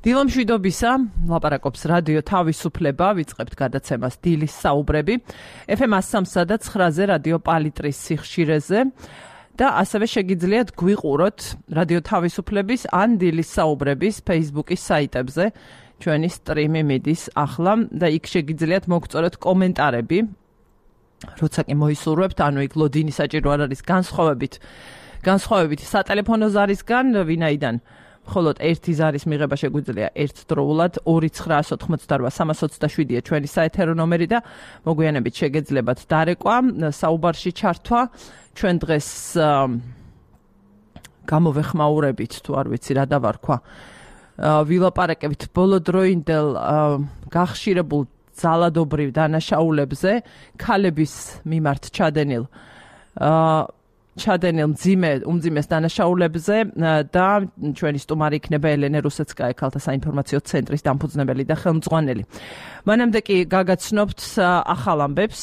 დილომშვიდობისა, ლაპარაკობს რადიო თავისუფლება, ვიწყებთ გადაცემას დილის საუბრები, FM 103 და 9-ზე რადიო პალიტრის სიხშირეზე და ასევე შეგიძლიათ გვიყუროთ რადიო თავისუფლების ან დილის საუბრების Facebook-ის საიტებზე, ჩვენი სტრიმი მიდის ახლა და იქ შეგიძლიათ მოგწოროთ კომენტარები, როცა კი მოისურვებთ, ანუ იქ ლოდინი საჭირო არ არის განსხვავებით სატელეფონო ზარისგან, ვინაიდან მხოლოდ ერთი ზარის მიღება შეგვიძლია ერთდროულად 2988327-ია ჩვენი საეთერო ნომერი და მოგვიანებით შეგეძლებათ დარეკვა, საუბარში ჩართვა. ჩვენ დღეს გამოვეხმაურებით, თუ არ ვიცი რა დავარქვა, ვილაპარაკებთ ბოლოდროინდელ გახშირებულ ძალადობრივ დანაშაულებზე, ქალების მიმართ ჩადენილ უმძიმეს დანაშაულებზე და ჩვენი სტუმარი იქნება ელენე რუსეცკაია, ქალთა საინფორმაციო ცენტრის დამფუძნებელი და ხელმძღვანელი. მანამდე კი გაგაცნობთ ახალ ამბებს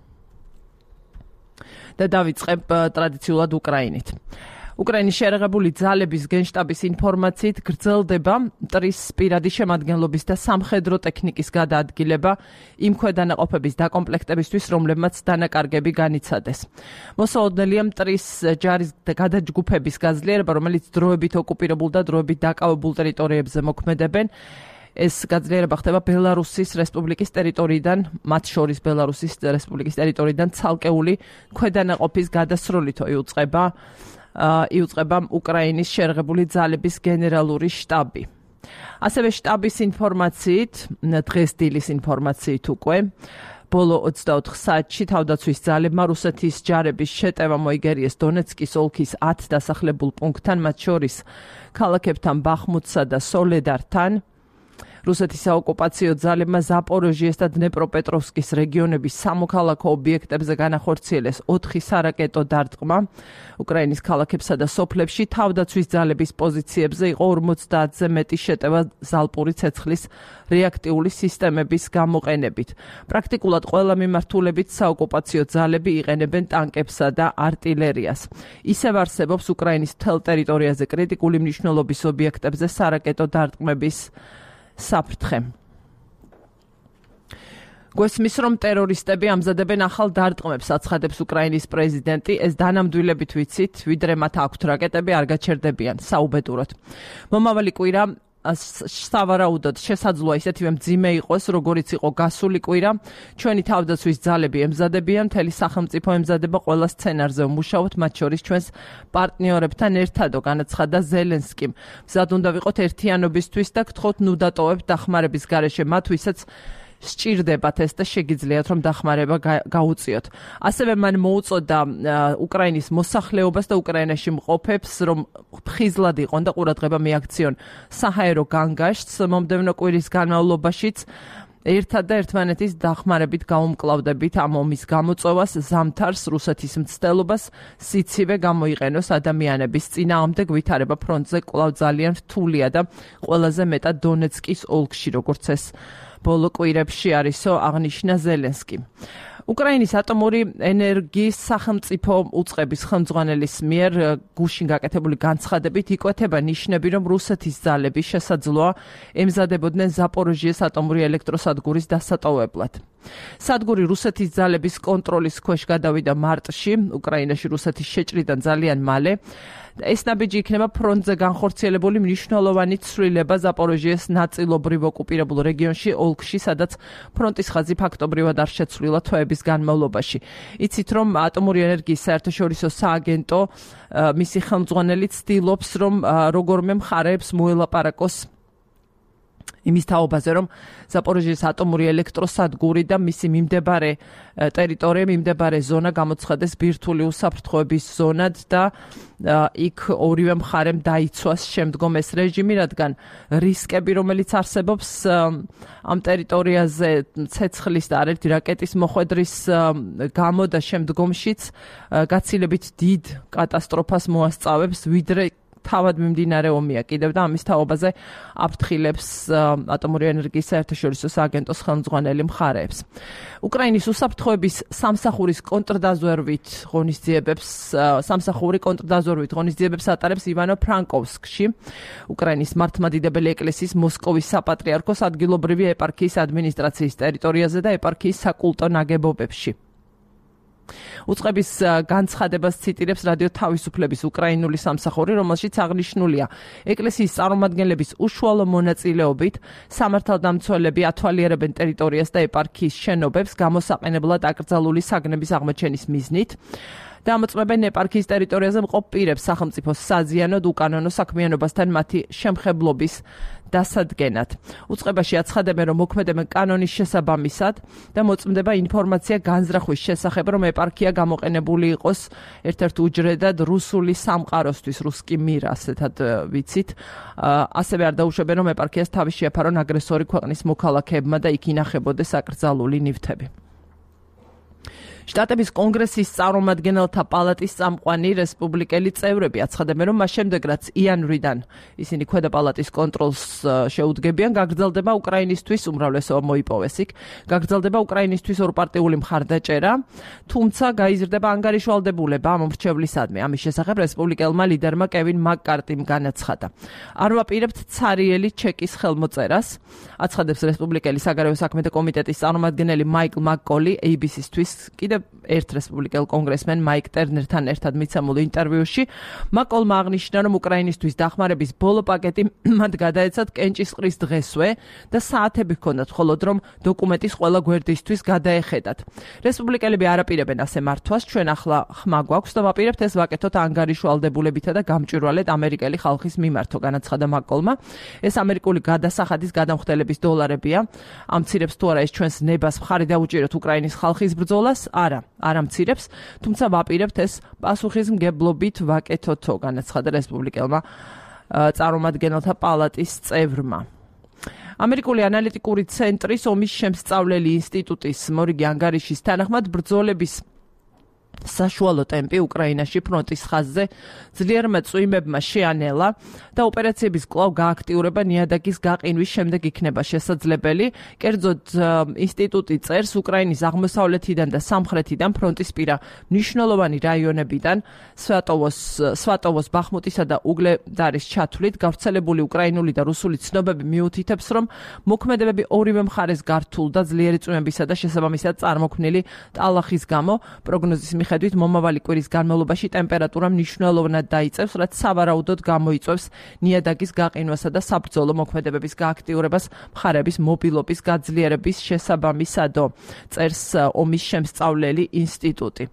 და დავიწყებ ტრადიციულად უკრაინით. უკრაინის შეერაღებული ძალების გენშტაბის ინფორმაციით გრძელდება მტრის პირადი შემადგენლობის და სამხედრო ტექნიკის გადაადგილება იმ ქვედანაყოფების დაკომპლექტებისთვის, რომლებმაც დანაკარგები განიცადეს. მოსალოდნელია მტრის ჯარის გადაჯგუფების გაძლიერება, რომელიც დროებით ოკუპირებულ და დროებით დაკავებულ ტერიტორიებზე მოქმედებენ. ეს გაძლიერება ხდება ბელარუსის რესპუბლიკის ტერიტორიიდან, მათ შორის ბელარუსის რესპუბლიკის ტერიტორიიდან ცალკეული ქვედანაყოფის გადასროლითო იუწყება უკრაინის შეერაღებული ძალების გენერალური შტაბი. ასევე შტაბის ინფორმაციით, დღეს დილის ინფორმაციით უკვე, ბოლო 24 საათში თავდაცვის ძალებმა რუსეთის ჯარების შეტევა მოიგერიეს დონეცკის ოლქის 10 დასახლებულ პუნქტთან, მათ შორის ქალაქებთან ბახმუტსა და სოლედართან. რუსეთის საოკუპაციო ძალებმა ზაპოროჟიეს და დნეპროპეტროვსკის რეგიონების სამოქალაქო ობიექტებზე განახორციელეს 4 სარაკეტო დარტყმა. უკრაინის ქალაქებსა და სოფლებში თავდაცვის ძალების პოზიციებზე იყო 50-ზე მეტი შეტევა ზალპური ცეცხლის რეაქტიული სისტემების გამოყენებით. პრაქტიკულად ყველა მიმართულებით საოკუპაციო ძალები იყენებენ ტანკებსა და არტილერიას. ისევ არსებობს უკრაინის მთელ ტერიტორიაზე კრიტიკული მნიშვნელობის ობიექტებზე სარაკეტო დარტყმების საფრთხე. გვესმის, რომ ტერორისტები ამზადებენ ახალ დარტყმებს, აცხადებს უკრაინის პრეზიდენტი. ეს დანამდვილებით ვიცით, ვიდრე მათ აქვთ რაკეტები, არ გაჩერდებიან საუბედუროდ. მომავალი კვირა სავარაუდოდ შესაძლოა ისეთივე მძიმე იყოს, როგორიც იყო გასული კვირა. ჩვენი თავდაცვის ძალები ემზადებიან, მთელი სახელმწიფო ემზადება ყველა სცენარზე ვმუშაობთ, მათ შორის ჩვენს პარტნიორებთან ერთადო, განაცხადა ზელენსკიმ. მზად უნდა ვიყოთ ერთიანობისთვის და გთხოვთ ნუ დატოვებთ დახმარების გარეშე მათ, ვისაც სჭირდებათ ეს და შეგიძლიათ რომ დახმარება გაუწიოთ. ასევე მან მოუწოდა უკრაინის მოსახლეობას და უკრაინაში მყოფებს, რომ ხიზლად იყონ და ყურადღება მიაქციონ საჰაერო განგაშტს მომდევნო კვირის განმავლობაშიც. ერთად და ერთმანეთის დახმარებით გაუმკლავდებით ამ ომის გამოწვევას, ზამთარს რუსეთის მცდელობას სიცივე გამოიყენოს ადამიანების წინააღმდეგ. ვითარება ფრონტზე კვლავ ძალიან რთულია და ყველაზე მეტად დონეცკის ოლქში, როგორც ეს ბოლო კვირებში არისო, აღნიშნა ზელენსკი. უკრაინის ატომური ენერგიის სახელმწიფო უწყების ხელმძღვანელის მიერ გუშინ გაკეთებული განცხადებით იკვეთება ნიშნები, რომ რუსეთის ძალები შესაძლოა ემზადებოდნენ ზაპოროჟიეს ატომური ელექტროსადგურის დასატოვებლად. სადგური რუსეთის ძალების კონტროლის ქვეშ გადავიდა მარტში, უკრაინაში რუსეთის შეჭრიდან ძალიან მალე. ეს ნაბიჯი იქნება ფრონტზე განხორციელებული მნიშვნელოვანი ცვლილება ზაპოროჟიეს ნაწილობრივ ოკუპირებულ რეგიონში, ოლქში, სადაც ფრონტის ხაზი ფაქტობრივად არ შეცვლილა თვეების განმავლობაში. იცით, რომ ატომური ენერგიის საერთაშორისო სააგენტო, მისი ხელმძღვანელი ცდილობს, რომ როგორმე მხარეებს მოელაპარაკოს იმის თაობაზე, რომ ზაპოროჟიეს ატომური ელექტროსადგური და მისი მიმდებარე ტერიტორია, მიმდებარე ზონა გამოცხადეს ბირთვული უსაფრთხოების ზონად და იქ ორივე მხარემ დაიცვას შემდგომ ეს რეჟიმი, რადგან რისკები, რომელიც არსებობს ამ ტერიტორიაზე ცეცხლის და არაერთი რაკეტის მოხვედრის გამო და შემდგომშიც გაცილებით დიდ კატასტროფას მოასწავებს, ვიდრე თავად მიმდინარე ომია კიდევ და ამის თაობაზე აფრთხილებს ატომური ენერგიის საერთაშორისო სააგენტოს ხელმძღვანელი მხარეებს. უკრაინის უსაფრთხოების სამსახური კონტრდაზვერვით ღონისძიებებს ატარებს ივანო-ფრანკოვსკში, უკრაინის მართლმადიდებელი ეკლესიის მოსკოვის საპატრიარქოს ადგილობრივი ეპარქიის ადმინისტრაციის ტერიტორიაზე და ეპარქიის საკულტო ნაგებობებში. უწყების განცხადებას ციტირებს რადიო თავისუფლების უკრაინული სამსახური, რომელშიც აღნიშნულია ეკლესიის წარმომადგენლების უშუალო მონაწილეობით სამართალდამცველები ათვალიერებენ ტერიტორიას და ეპარქიის შენობებს გამოსაყენებლად აკრძალული საგნების აღმოჩენის მიზნით. დამოწმებენ ეპარქიის ტერიტორიაზე მყოფ პირებს სახელმწიფოს საზიანოდ უკანონო საქმიანობასთან მათი შემხებლობის დასადგენად. უწყებაში აცხადებენ, რომ მოქმედებენ კანონის შესაბამისად და მოწმდება ინფორმაცია განზრახვის შესახებ, რომ ეპარქია გამოყენებული იყოს ერთ-ერთ უჯრედად რუსული სამყაროსთვის, რუსკი მირ, ასეთად ვიცით. ასევე არ დაუშვებენ, რომ ეპარქიას თავი შეაფარონ აგრესორი ქვეყნის მოქალაქეებმა და იქ ინახებოდეს აკრძალული ნივთები. შტატების კონგრესის წარმომადგენელთა პალატის წამყვანი რესპუბლიკელი წევრები აცხადებენ, რომ მას შემდეგ, რაც იანვრიდან ისინი ქვედა პალატის კონტროლს შეუდგებიან, გაგრძელდება უკრაინისთვის უმრავლესობა მოიპოვეს იქ, გაგრძელდება უკრაინისთვის ორპარტიული მხარდაჭერა, თუმცა გაიზრდება ანგარიშვალდებულება ამ მრჩევლისადმი. ამის შესახებ რესპუბლიკელმა ლიდერმა კევინ მაკ-კარტიმ განაცხადა. არ ვაპირებთ ცარიელი ჩეკის ხელმოწერას, აცხადებს რესპუბლიკელი საგარეო საქმეთა კომიტეტის წარმომადგენელი მაიკლ მაკკოლი ABC-თვის ერთ რესპუბლიკელ კონგრესმენ მაიკ ტერნერთან ერთად მიცემულ ინტერვიუში. მაკოლმა აღნიშნა, რომ უკრაინისთვის დახმარების ბოლო პაკეტი მათ გადაეცათ კენჭისყრის დღესვე და საათები ჰქონდათ, მხოლოდ რომ დოკუმენტის ყველა გვერდისთვის გადაეხედათ. რესპუბლიკელები არ აპირებენ ასე მართვას, ჩვენ ახლა ხმა გვაქვს და ვაპირებთ ეს ვაკეთოთ ანგარიშვალდებულებითა და გამჭვირვალედ ამერიკელი ხალხის მიმართო, განაცხადა მაკოლმა. ეს ამერიკული გადასახადის გადამხდელების დოლარებია. ამცირებს თუ არა ეს ჩვენს ნებას მხარი დაუჭიროთ უკრაინის ხალხის ბრძოლას? არა მცირებს, თუმცა ვაპირებთ ეს პასუხისმგებლობით ვაკეთოთო, განაცხადა რესპუბლიკელმა წარმომადგენელთა პალატის წევრმა. ამერიკული ანალიტიკური ცენტრის ომის შემსწავლელი ინსტიტუტის მორიგი ანგარიშის თანახმად ბრძოლების საშუალო ტემპი უკრაინაში ფრონტის ხაზზე ძლიერმა წვიმებმა შეანელა და ოპერაციების კვლავ გააქტიურება ნიადაგის გაყინვის შემდეგ იქნება შესაძლებელი. კერძოდ ინსტიტუტი წერს, უკრაინის აღმოსავლეთიდან და სამხრეთიდან ფრონტისპირა მნიშვნელოვანი რაიონებიდან სვატოვოს, ბახმუტისა და უგლედარის ჩათვლით გავრცელებული უკრაინული და რუსული ცნობები მიუთითებს, რომ მოქმედებები ორივე მხარეს გართულ და ძლიერი წვიმებისა და შესაბამისად წარმოქმნილი ტალახის გამო პროგნოზის მიხედვით მომავალი კვირის განმავლობაში ტემპერატურა მნიშვნელოვნად დაიწევს, რაც სავარაუდოდ გამოიწვევს ნიადაგის გაყინვასა და საბრძოლო მოქმედებების გააქტიურებას მხარების მობილობის გაძლიერების შესაბამისადო, წერს ომის შემსწავლელი ინსტიტუტი.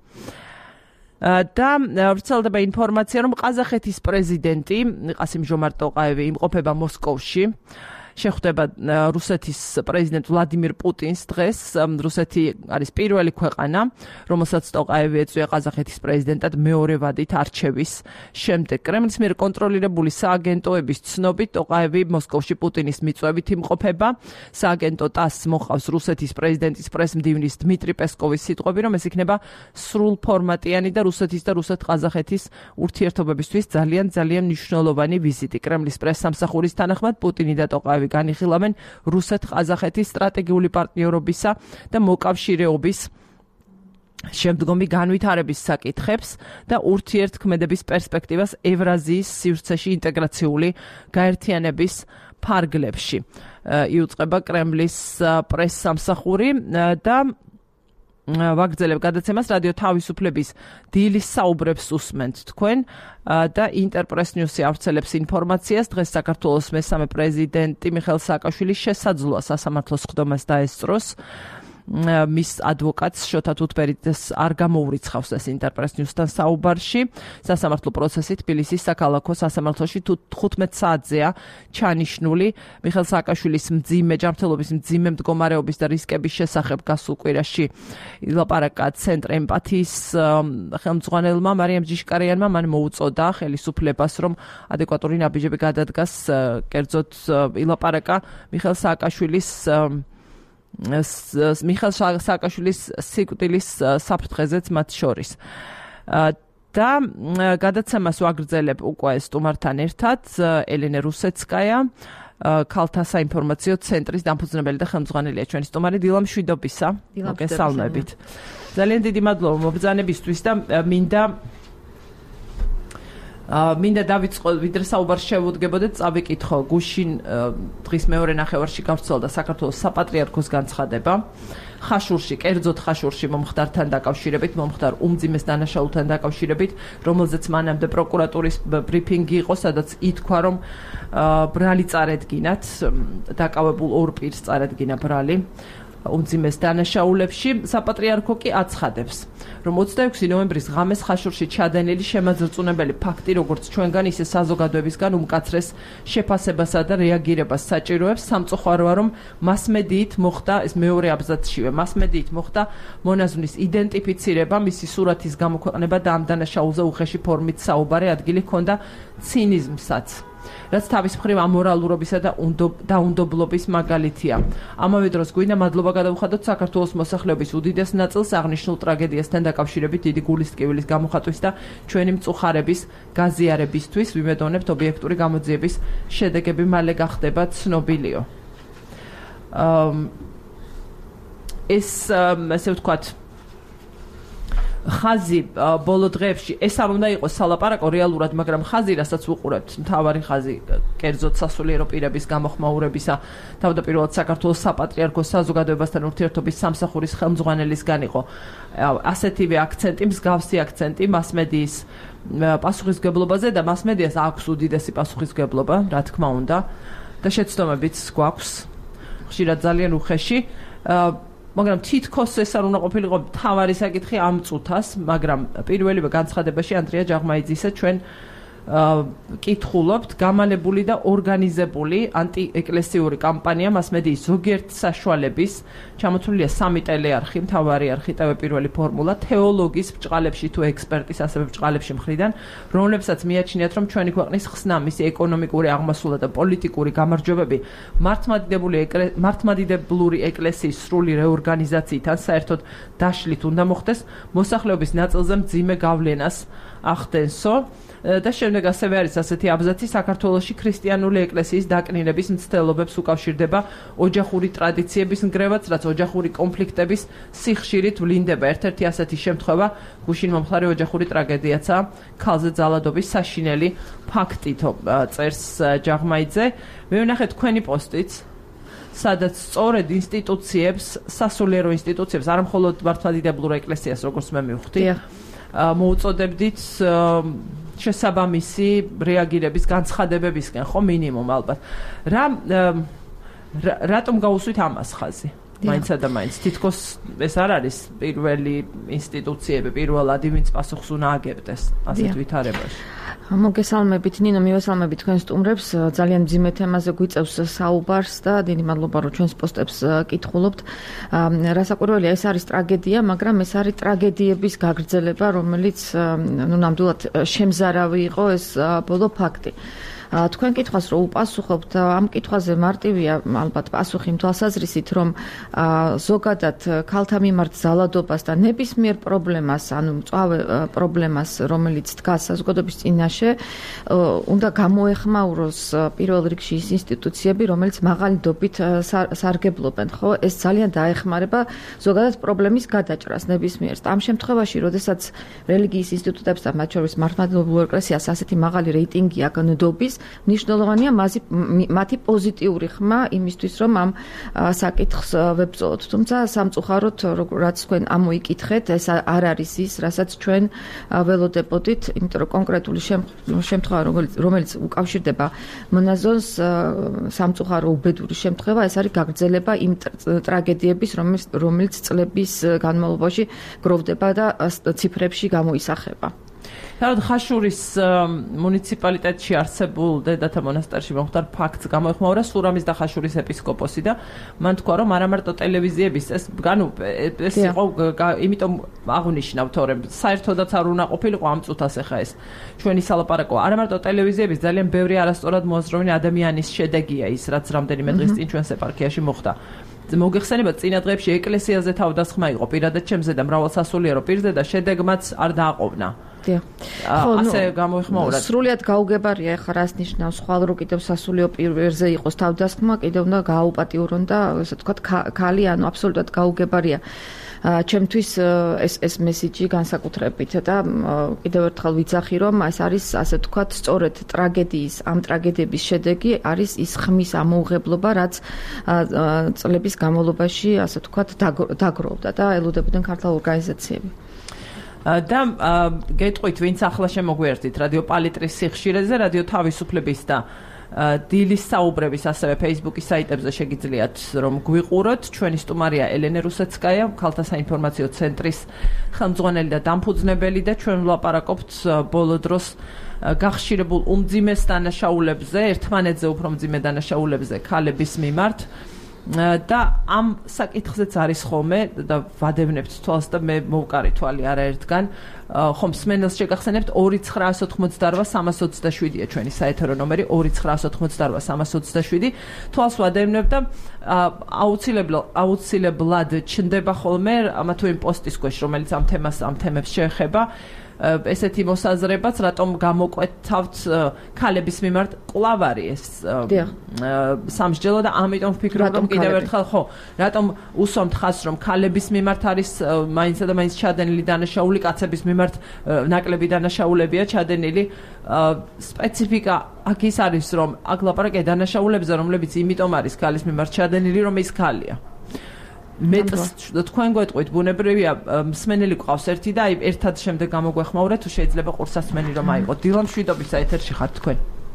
და ვრცელდება ინფორმაცია, რომ ყაზახეთის პრეზიდენტი ყასიმ-ჟომარტ ტოყაევი იმყოფება მოსკოვში. შეხვდება რუსეთის პრეზიდენტ ვლადიმირ პუტინს დღეს. რუსეთი არის პირველი ქვეყანა, რომელსაც ტოყაევი ეწვია ყაზახეთის პრეზიდენტად მეორე ვადით არჩევის შემდეგ. კრემლის მიერ კონტროლირებული სააგენტოების ცნობით, ტოყაევი მოსკოვში პუტინის მიწვევით იმყოფება. სააგენტო TASS მოხავს რუსეთის პრეზიდენტის პრესმდივნის დმიტრი პესკოვის სიტყვები, რომ ეს იქნება სრულფორმატიანი და რუსეთის და რუსეთ-ყაზახეთის ურთიერთობებისთვის ძალიან მნიშვნელოვანი ვიზიტი. კრემლის პრესსამსახურის თანახმად, პუტინი და ტოყაევი განიხილავენ რუსეთ-ყაზახეთის სტრატეგიული პარტნიორობისა და მოკავშირეობის შემდგომი განვითარების საკითხებს და ურთიერთქმედების პერსპექტივას ევრაზიის სივრცეში ინტეგრაციული გაერთიანების ფარგლებში. იუწყება კრემლის პრესსამსახური და ვაგრძელებ გადაცემას რადიო თავისუფლების დილის საუბრებს უსმენთ თქვენ და ინტერპრეს ნიუსი ავრცელებს ინფორმაციას. დღეს საქართველოს მესამე პრეზიდენტი მიხეილ სააკაშვილის შესაძლოა სასამართლოს სხდომას დაესწროს. მის ადვოკატს შოთა თუთბერიძეს არ გამოურიცხავს ეს ინტერპრეს ნიუსთან საუბარში. სასამართლო პროცესი თბილისის საქალაქო სასამართლოში 15 საათზეა ჩანიშნული. მიხეილ სააკაშვილის ჯანმრთელობის მძიმე მდგომარეობის და რისკების შესახებ გასულ კვირაში ილაპარაკა ცენტრ ემპათიის ხელმძღვანელმა მარიამ ჯიშკარიანმა. მან მოუწოდა ხელისუფლებას, რომ ადეკვატური ნაბიჯები გადადგას. კერძოდ ილაპარაკა მიხეილ სააკაშვილის სიკვდილის საფრთხეზეც მათ შორის. და გადაცემას ვაგრძელებ უკვე სტუმართან ერთად ელენე რუსეცკაია, ქალთა საინფორმაციო ცენტრის დამფუძნებელი და ხელმძღვანელია ჩვენი სტუმარი. დილა მშვიდობისა. მოგესალმებით. ძალიან დიდი მადლობა მობრძანებისთვის და მინდა დავიწყო, ვიდრე საუბარს შევუდგებოდეთ, წავიკითხო გუშინ დღის მეორე ნახევარში გავრცელდა საქართველოს საპატრიარქოს განცხადება. ხაშურში, კერძოდ ხაშურში მომხდართან დაკავშირებით, მომხდარ უმძიმეს დანაშაულთან დაკავშირებით, რომელზეც მანამდე პროკურატურის ბრიფინგი იყო, სადაც ითქვა, რომ ბრალი წარედგინათ, დაკავებულ ორ პირს წარედგინა ბრალი უმძიმეს დანაშაულებში. საპატრიარქო კი აცხადებს, რომ 26 ნოემბრის ღამეს ხაშურში ჩადენილი შემაძრწუნებელი ფაქტი, როგორც ჩვენგან, ისე საზოგადოებისგან უმკაცრეს შეფასებასა და რეაგირებას საჭიროებს. სამწუხაროა, რომ მასმედიით მოხდა, ეს მეორე აბზაცშივე, მასმედიით მოხდა მონაზვნის იდენტიფიცირება, მისი სურათის გამოქვეყნება და ამ დანაშაულზე უხეში ფორმით საუბარი ადგილი ჰქონდა ცინიზმსაც, რაც თავის მხრივ ამორალურობისა და დაუნდობლობის მაგალითია. ამავე დროს გვინდა მადლობა გადავუხადოთ საქართველოს მოსახლეობის უდიდეს ნაწილს აღნიშნულ ტრაგედიასთან დაკავშირებით დიდი გულის ტკივილის გამოხატვის და ჩვენი მწუხარების გაზიარებისთვის. ვიმედოვნებთ, ობიექტური გამოძიების შედეგები მალე გახდება ცნობილიო. ეს ასე ვთქვათ, ხაზი ბოლო დღეებში ეს არ უნდა იყოს სალაპარაკო რეალურად, მაგრამ ხაზი, რასაც ვუყურებთ, მთავარი ხაზი კერძოდ სასულიერო პირების გამოხმაურებისა, თავდაპირველად საქართველოს საპატრიარქოს საზოგადოებასთან ურთიერთობის სამსახურის ხელმძღვანელისგან იყო ასეთივე აქცენტი, მსგავსი აქცენტი მასმედიის პასუხისმგებლობაზე და მასმედიას აქვს უდიდესი პასუხისმგებლობა, რა თქმა უნდა, და შეცდომებიც გვაქვს ხშირად ძალიან უხეში. მაგრამ თითქოს ეს არ უნდა ყოფილიყო მთავარი საკითხი ამ წუთას, მაგრამ პირველივე განცხადებაში ანდრია ჯაღმაიძისა ჩვენ კითხულობთ გამალებული და ორგანიზებული ანტიეკლესიური კამპანია მასმედიის ზოგიერთ საშუალების, ჩამოთვლილია 3 ტელეარხი, მთავარი არხი, პირველი ფორმულა, თეოლოგის ბრჭყალებში თუ ექსპერტის ასევე ბრჭყალებში მხრიდან, რომლებსაც მიაჩნიათ, რომ ჩვენი ქვეყნის ხსნა, მისი ეკონომიკური აღმასვლა და პოლიტიკური გამარჯვებები მართლმადიდებლური ეკლესიის სრული რეორგანიზაციიდან საერთოდ დაშლით უნდა მოხდეს, მოსახლეობის ნაწილზე მძიმე გავლენას ახდენსო. და შემდეგ ასევე არის ასეთი აბზაცი, საქართველოში ქრისტიანული ეკლესიის დაკნინების მცდელობებს უკავშირდება ოჯახური ტრადიციების ნგრევაც, რაც ოჯახური კონფლიქტების სიხშირით ვლინდება. ერთ-ერთი ასეთი შემთხვევა გუშინ მომხდარი ოჯახური ტრაგედიაცა, ქალზე ძალადობის საშინელი ფაქტით, წერს ჯაღმაიძე. მე ვნახე თქვენი პოსტიც, სადაც სწორედ ინსტიტუციებს, სასულიერო ინსტიტუციებს, არა მხოლოდ მართლმადიდებლურ ეკლესიას, როგორც მე მივხვდი, მოუწოდებდით შესაბამისი რეაგირების განცხადებებისკენ, ხო, მინიმუმ ალბათ. რატომ გაუსვით ამას ხაზი? მაინცა და მაინც თითქოს ეს არ არის პირველი ინსტიტუციები, პირველადი, ვინც პასუხს უნდა აგებდეს ასეთ ვითარებაში. მოგესალმებით ნინო, მივესალმებით თქვენ სტუმრებს, ძალიან მძიმე თემაზე გვიწევს საუბარს და დიდი მადლობა რომ ჩვენს პოსტებს კითხულობთ. რასაკვირველია, ეს არის ტრაგედია, მაგრამ ეს არის ტრაგედიების გაგრძელება, რომელიც ნამდვილად შემზარავი იყო ეს ბოლო ფაქტი. თქვენ კითხვას რომ უპასუხობთ, ამ კითხვაზე მარტივია ალბათ პასუხი თვალსაზრისით, რომ ზოგადად ქალთა მიმართ ძალადობას და ნებისმიერ პრობლემას, ანუ მწვავე პრობლემას, რომელიც დგას საზოგადოების წინაშე, უნდა გამოეხმაუროს პირველ რიგში ის ინსტიტუციები, რომელიც მაღალი დობით სარგებლობენ, ხო? ეს ძალიან დაეხმარება ზოგადად პრობლემის გადაჭრას ნებისმიერს. ამ შემთხვევაში, როდესაც რელიგიის ინსტიტუტებსთან, მათ შორის მართლმადიდებლურ ეკლესიას ასეთი მაღალი რეიტინგი აქვს ნდობის, მნიშვნელოვანია მათი პოზიტიური ხმა იმისთვის, რომ ამ საკითხს ვებრძოლოთ. თუმცა სამწუხაროდ, რაც თქვენ ამოიკითხეთ, ეს არ არის ის, რასაც ჩვენ ველოდებოდით, იმიტომ რომ კონკრეტული შემთხვევა, რომელიც უკავშირდება მონაზონს, სამწუხარო უბედური შემთხვევა, ეს არის გაგრძელება იმ ტრაგედიების, რომელიც წლების განმავლობაში გროვდება და ციფრებში გამოისახება. თავად ხაშურის მუნიციპალიტეტში არსებულ დედათა მონასტერში მომხდარ ფაქტს გამოეხმაურა სურამის და ხაშურის ეპისკოპოსი და მან თქვა, რომ არა მარტო ტელევიზიების ეს იყო, იმიტომ აღნიშნავთ, რომ საერთოდაც არ უნდა ყოფილიყო ამ წუთას ახლა ეს ჩვენი სალაპარაკო. არა მარტო ტელევიზიების, ძალიან ბევრი არასწორად მოაზროვნე ადამიანის შედეგია ის, რაც რამდენიმე დღის წინ ჩვენს ეპარქიაში მოხდა. მოგეხსენებათ, წინა დღეებში ეკლესიაზე თავდასხმა იყო პირადად ჩემზე და მრავალ სასულიერო პირზე და შედეგმაც არ დააყოვნა. ასე გამოიხმაურა. სრულიად გაუგებარია ახლა რას ნიშნავს ხვალ რო კიდევ სასულიერო პირზე იყოს თავდასხმა, კიდევ უნდა გააუპატიურონ და ასე ვთქვათ ქალი, ანუ აბსოლუტურად გაუგებარია. ჩემთვის ეს მესიჯი განსაკუთრებით და კიდევ ერთხელ ვიცახი რომ ეს არის ასე ვთქვათ სწორედ ამ ტრაგედიების შედეგი არის ის ხმის ამოუღებლობა რაც წლების განმავლობაში ასე ვთქვათ დაგროვდა და ელოდებოდნენ ქართულ ორგანიზაციები. და გეტყვით ვინც ახლა შემოგვიერთით რადიო პალიტრის სიხშირეზე რადიო თავისუფლების და დილის საუბრების ასევე Facebook-ის საიტებზე შეგიძლიათ რომ გვიყუროთ. ჩვენი სტუმარია ელენე რუსეცკაია, ქალთა საინფორმაციო ცენტრის ხელმძღვანელი და დამფუძნებელი და ჩვენ ვლაპარაკობთ ბოლო დროს გახშირებულ უმძიმეს დანაშაულებზე, ერთმანეთზე უფრო მძიმე დანაშაულებზე ქალების მიმართ. და ამ საკითხზეც არის ხოლმე და ვადევნებთ თვალს და მე მოვკარი თვალი არაერთგან ხომ სმენელს შეგახსენებთ 2988327-ია ჩვენი საეთერო ნომერი 2988327 თვალს ვადევნებ და აუცილებლად ჩნდება ხოლმე ამა თუ იმ პოსტის ქვეშ რომელიც ამ თემებს შეეხება ესეთი მოსაზრებაც რატომ გამოკვეთავთ ქალების მიმართ კვლავ არის სამსჯელო და ამიტომ ვფიქრობ რომ კიდევ ერთხელ ხო რატომ უსვამთ ხაზს რომ ქალების მიმართ არის მაინცსა და მაინც ჩადენილი დანაშაული კაცების მიმართ ნაკლები დანაშაულებია ჩადენილი სპეციფიკა აქ ის არის რომ აქ ლაპარაკია დანაშაულებებზე რომლებიც იმიტომ არის ქალის მიმართ ჩადენილი რომ ის ქალია მეტს თქვენ გვეტყვით ბუნებრივია მსმენელი ყავს ერთი და აი ერთად შემდეგ გამოგვეხმაურა თუ შეიძლება ყურსასმენი რომ აიყო დილა მშვიდობის ეთერში ხართ თქვენ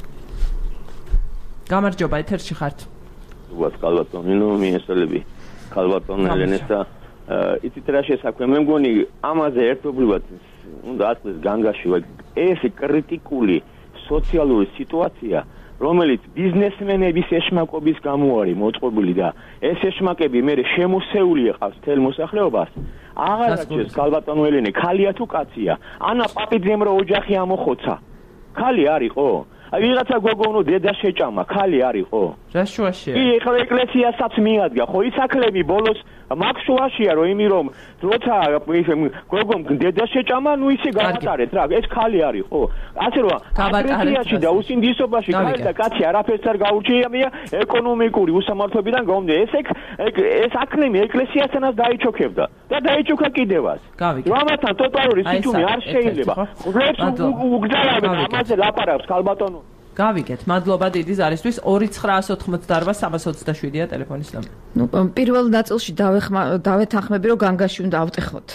გამარჯობა ეთერში ხართ უბრალოდ კალბატონინო მიესალები კალბატონ ელენეს და იცით რა შესაქმე მე მგონი ამაზე ერთობლივად უნდა აწყვეს განგაში ეს კრიტიკული სოციალური სიტუაცია რომელიც ბიზნესმენების ეშმაკობის გამო არის მოწყობილი და ეს ეშმაკები მე შემოსეული ეყავს თელ მოსახლეობას აღარ აჩვენს კალბატონო ელენე ქალია თუ კაცია ანა პაპიძემ რო ოჯახი ამოხოცა ქალი არისო აი ვიღაცა გოგონო დედა შეჭამა ქალი არისო რა შუაშია კი ეხლა ეკლესიასაც მიადგა ხო ისაკლები ბოლოს მაგ შუაშია რომ იმი რომ როცა გოგომ დედა შეჭამა ნუ ისე გავატარეთ რა ეს ქალი არისო ასე რომ ეკლესიაში და უსინდისობაში ქალი და კაცი არაფერს არ გაურჩეებია ეკონომიკური უსამართლობიდან გამომდინარე ეს აქნემი ეკლესიასთანაც დაიჩოქებდა და დაიჩოქა კიდევაც რამათან ტოტალური სიჩუმე არ შეიძლება ღრებს უგზარავენ ამაზე ლაპარაკს კალბატონო გავიგეთ მადლობა დიდი ზარისთვის 2988327-ია ტელეფონის ნომერი ნუ პირველ ნაწილში დავეთანხმები რომ განგაში უნდა ავტეხოთ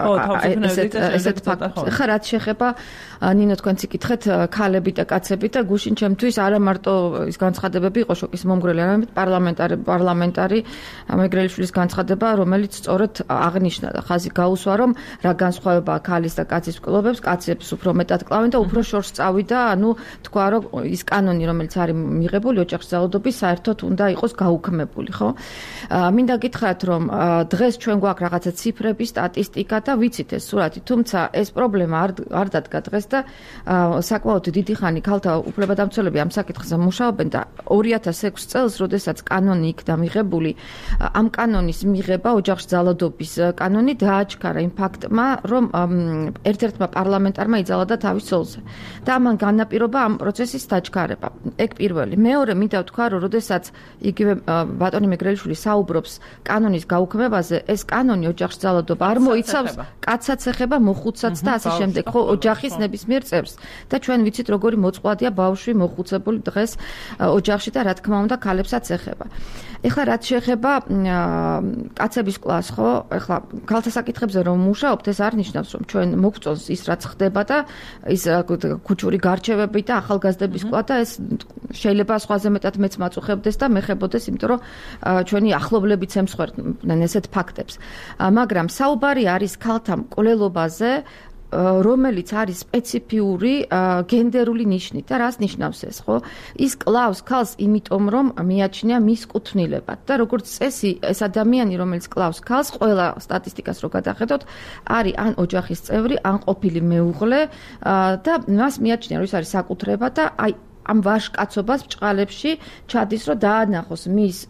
ესეთ ფაქტს ხა რაც შეეხება ნინო თქვენც იკითხეთ ქალები და კაცები და გუშინ ჩემთვის არა მარტო ის განცხადებები იყო შოკის მომგვრელი არამედ პარლამენტარი მეგრელიშვილის განცხადება რომელიც სწორედ აღნიშნა და ხაზი გაუსვა რომ რა განსხვავებაა ქალის და კაცის მკვლობებს კაცებს უფრო მეტად კლავენ და უფრო შორს წავიდა ანუ თქვა რომ ის კანონი რომელიც არის მიღებული ოჯახის ძალადობის საერთოდ უნდა იყოს გაუქმებული ხო მინდა გითხრათ რომ დღეს ჩვენ გვაქვს რაღაცა ციფრები სტატისტიკა და ვიცით ეს სურათი თუმცა ეს პრობლემა არ დადგა დღეს და საკმაოდ დიდი ხანი ქალთა უფლებადამცველები ამ საკითხზე მუშაობენ და 2006 წელს როდესაც კანონი იქნა მიღებული ამ კანონის მიღება ოჯახის ძალადობის კანონი დააჩქარა იმ ფაქტმა რომ ერთ-ერთმა პარლამენტარმა იძალა თავის ცოლზე და ამან განაპირობა ამ პროცესის დაჩქარება ეგ პირველი მეორე მინდა ვთქვა რომ როდესაც იგივე ბატონი მეგრელიშვილი საუბრობს კანონის გაუქმებაზე ეს კანონი ოჯახის ძალადობა არ მოიცავს კაცსაც ეხება მოხუცსაც და ასე შემდეგ ხო ოჯახის ნებისმიერ წევრს და ჩვენ ვიცით როგორი მოწყვლადია ბავშვი მოხუცებული დღეს ოჯახში და რა თქმა უნდა ქალებსაც ეხება ეხლა რაც შეეხება კაცების კლასს ხო ეხლა ქალთა საკითხებზე რომ მუშაობთ ეს არ ნიშნავს რომ ჩვენ მოგწონს ის რაც ხდება და ის ქუჩური გარჩევები და ახალგაზრდების კლა და ეს შეიძლება სხვაზე მეტად მეც მაწუხებდეს და მეხებოდეს იმიტომ რომ ჩვენი ახლობლებიც ემსხვერპლენ ესეთ ფაქტებს მაგრამ საუბარი არის ქალთა მკვლელობაზე რომელიც არის სპეციფიური გენდერული ნიშნით და რას ნიშნავს ეს ხო ის კლავს ქალს იმიტომ რომ მიაჩნია მის კუთვნილებად და როგორც წესი ეს ადამიანი რომელიც კლავს ქალს ყველა სტატისტიკას რო გადახედოთ არის ან ოჯახის წევრი ან ყოფილი მეუღლე და მას მიაჩნია რომ ის არის საკუთრება და აი ამ ვაჟკაცობას ბჭყალებში ჩადის რომ დაანახოს მის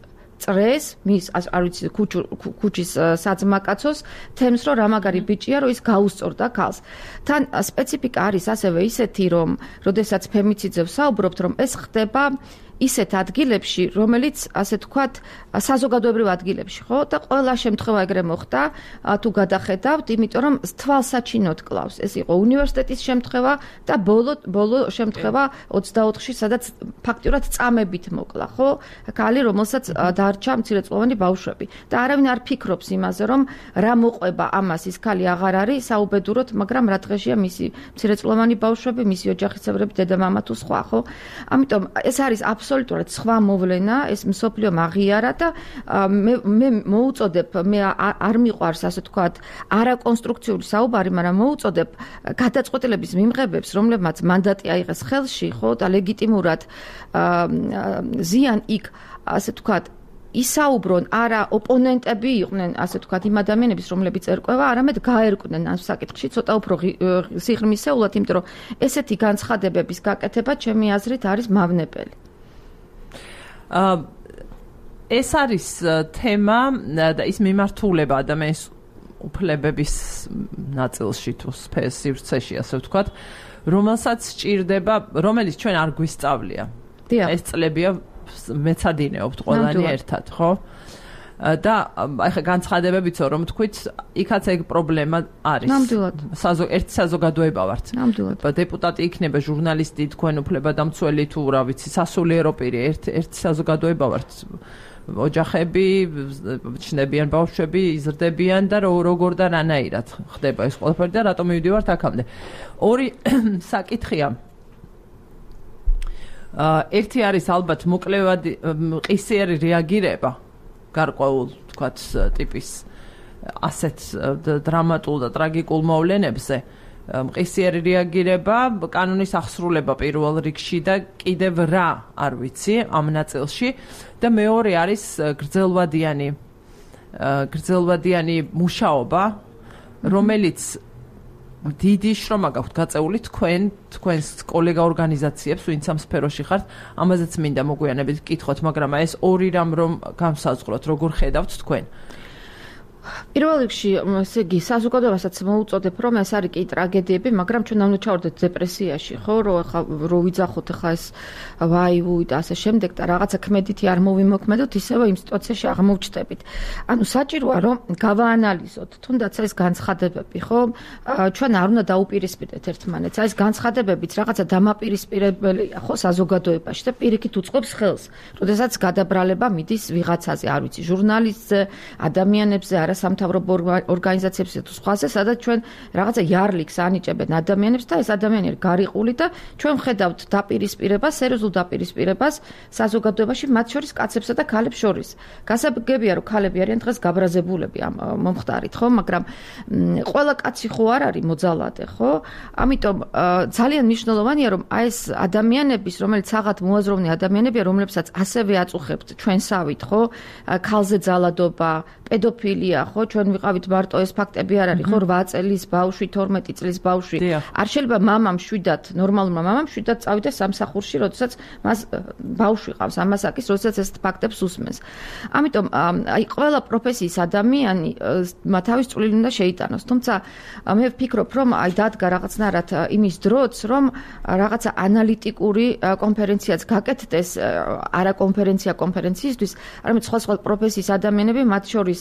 წრეს, მის არ ვიცი ქუჩის საძმაკაცოს, თემს რომ რა მაგარი ბიჭია, რომ ის გაუსწორდა ქალს. თან სპეციფიკა არის ასევე ისეთი, რომ როდესაც ფემიციძებს საუბრობთ, რომ ეს ხდება ისეთ ადგილებში, რომელიც ასე თქვათ, საზოგადოებრივ ადგილებში, ხო? და ყველა შემთხვევა ეგრე მოხდა, თუ გადახედავთ, იმიტომ რომ თვალსაჩინოდ კლავს. ეს იყო უნივერსიტეტის შემთხვევა და ბოლო შემთხვევა 24-ში, სადაც ფაქტიურად წამებით მოკლა, ხო? ქალი, რომელსაც დარჩა მცირეწლოვანი ბავშვები. და არავინ არ ფიქრობს იმაზე, რომ რა მოყვება ამას ის ქალი აღარ არის საუბედუროდ, მაგრამ რა დღეშია მისი მცირეწლოვანი ბავშვები, მისი ოჯახის წევრები, დედა-მამა თუ სხვა, ხო? ამიტომ ეს არის აბსოლუტურად სხვა მოვლენა, ეს მსოფლიომ აღიარა და მე მოუწოდებ, მე არ მიყვარს ასე თქვათ, არაკონსტრუქციული საუბარი, მაგრამ მოუწოდებ გადაწყვეტილების მიმღებებს, რომლებმაც მანდატი აიღეს ხელში, ხო, და ლეგიტიმურად ზიან იქ, ასე თქვათ, ისაუბრონ არა ოპონენტები იყვნენ, ასე თქვათ, იმ ადამიანების, რომლებიც ერკვევა, არამედ გაერკვნენ ამ საკითხში ცოტა უფრო სიღრმისეულად, იმიტომ რომ ესეთი განცხადებების გაკეთება ჩემი აზრით არის მავნებელი. ეს არის თემა და ის მიმართულება ადამიანის უფლებების ნაწილში თუ სივრცეში, ასე ვთქვათ, რომელსაც სჭირდება, რომელიც ჩვენ არ გვისწავლია. ეს წლებია მეცადინეობთ ყველანი ერთად, ხო? და ახლა განცხადებებიცო რომ თქვით, იქაც ეგ პრობლემა არის. ნამდვილად. ერთი საზოგადოება ვართ. ნამდვილად. დეპუტატი იქნება, ჟურნალისტი, თქვენ უფლებადამცველი თუ რა ვიცი, სასულიერო პირი, ერთი საზოგადოება ვართ. ოჯახები, ჩნდებიან ბავშვები, იზრდებიან და როგორ და რანაირად ხდება ეს ყველაფერი და რატომ მივდივართ აქამდე. ორი საკითხია. ერთი არის ალბათ მოკლევადი ყისიერი რეაგირება გარკვეულ თქვათ ტიპის ასეთ დრამატულ და ტრაგიკულ მოვლენებზე. მყისიერი რეაგირება, კანონის აღსრულება პირველ რიგში და კიდევ რა არ ვიცი ამ ნაწილში და მეორე არის გრძელვადიანი მუშაობა, რომელიც დიდი შრომა გაქვთ გაწეული თქვენს კოლეგა ორგანიზაციებს, ვინც ამ სფეროში ხართ, ამაზეც მინდა მოგვიანებით გკითხოთ, მაგრამ ეს ორი რამ რომ განსაზღვროთ, როგორ ხედავთ თქვენ? პირველ რიგში, ესე იგი, საზოგადოებასაც მოუწოდებ, რომ ეს არის კი ტრაგედიები, მაგრამ ჩვენ არ ჩავარდეთ დეპრესიაში, ხო, რომ ვიძახოთ ახლა ეს ვაი-ვუი და ასე შემდეგ და რაღაცა ქმედითი არ მოვიმოქმედოთ, ისევე იმ სიტუაციაში აღმოვჩნდებით. ანუ საჭიროა, რომ გავაანალიზოთ, თუნდაც ეს განცხადებები, ხო, ჩვენ არ უნდა დაუპირისპირდეთ ერთმანეთს. ეს განცხადებებიც რაღაცა დამაპირისპირებელია, ხო, საზოგადოებაში და პირიქით უწყობს ხელს, როდესაც გადაბრალება მიდის ვიღაცაზე, არ ვიცი, ჟურნალისტზე, ადამიანებზე, სამთავრობო ორგანიზაციებსა თუ სხვაზე, სადაც ჩვენ რაღაცა იარლიქს ანიჭებენ ადამიანებს და ეს ადამიანები გარიყული და ჩვენ ვხედავთ დაპირისპირებას, სერიოზულ დაპირისპირებას საზოგადოებაში, მათ შორის კაცებსა და ქალებს შორის. გასაგებია, რომ ქალები არიან დღეს გაბრაზებულები ამ მომხდარით, ხო, მაგრამ ყველა კაცი ხო არ არის მოძალადე, ხო? ამიტომ ძალიან მნიშვნელოვანია, რომ აი ეს ადამიანების, რომელიც საღად მოაზროვნე ადამიანებია, რომლებსაც ასევე აწუხებთ ჩვენსავით, ხო? ქალზე ძალადობა, პედოფილია, ხო, ჩვენ ვიყავით მარტო ეს ფაქტები არ არის, ხო, 8 წლის ბავშვი, 12 წლის ბავშვი. არ შეიძლება მამამ შვიდად, ნორმალურმა მამამ შვიდად წავიდეს სამსახურში, როდესაც მას ბავშვი ყავს, ამასაკის, როდესაც ეს ფაქტებს უსმენს. ამიტომ აი ყველა პროფესიის ადამიანი თავის წვლილი უნდა შეიტანოს. თუმცა მე ვფიქრობ, რომ აი დადგა რაღაცნაირად იმის დროც, რომ რაღაცა ანალიტიკური კონფერენციაც გაკეთდეს, არა კონფერენციისთვის, არამედ სხვა პროფესიის ადამიანები, მათ შორის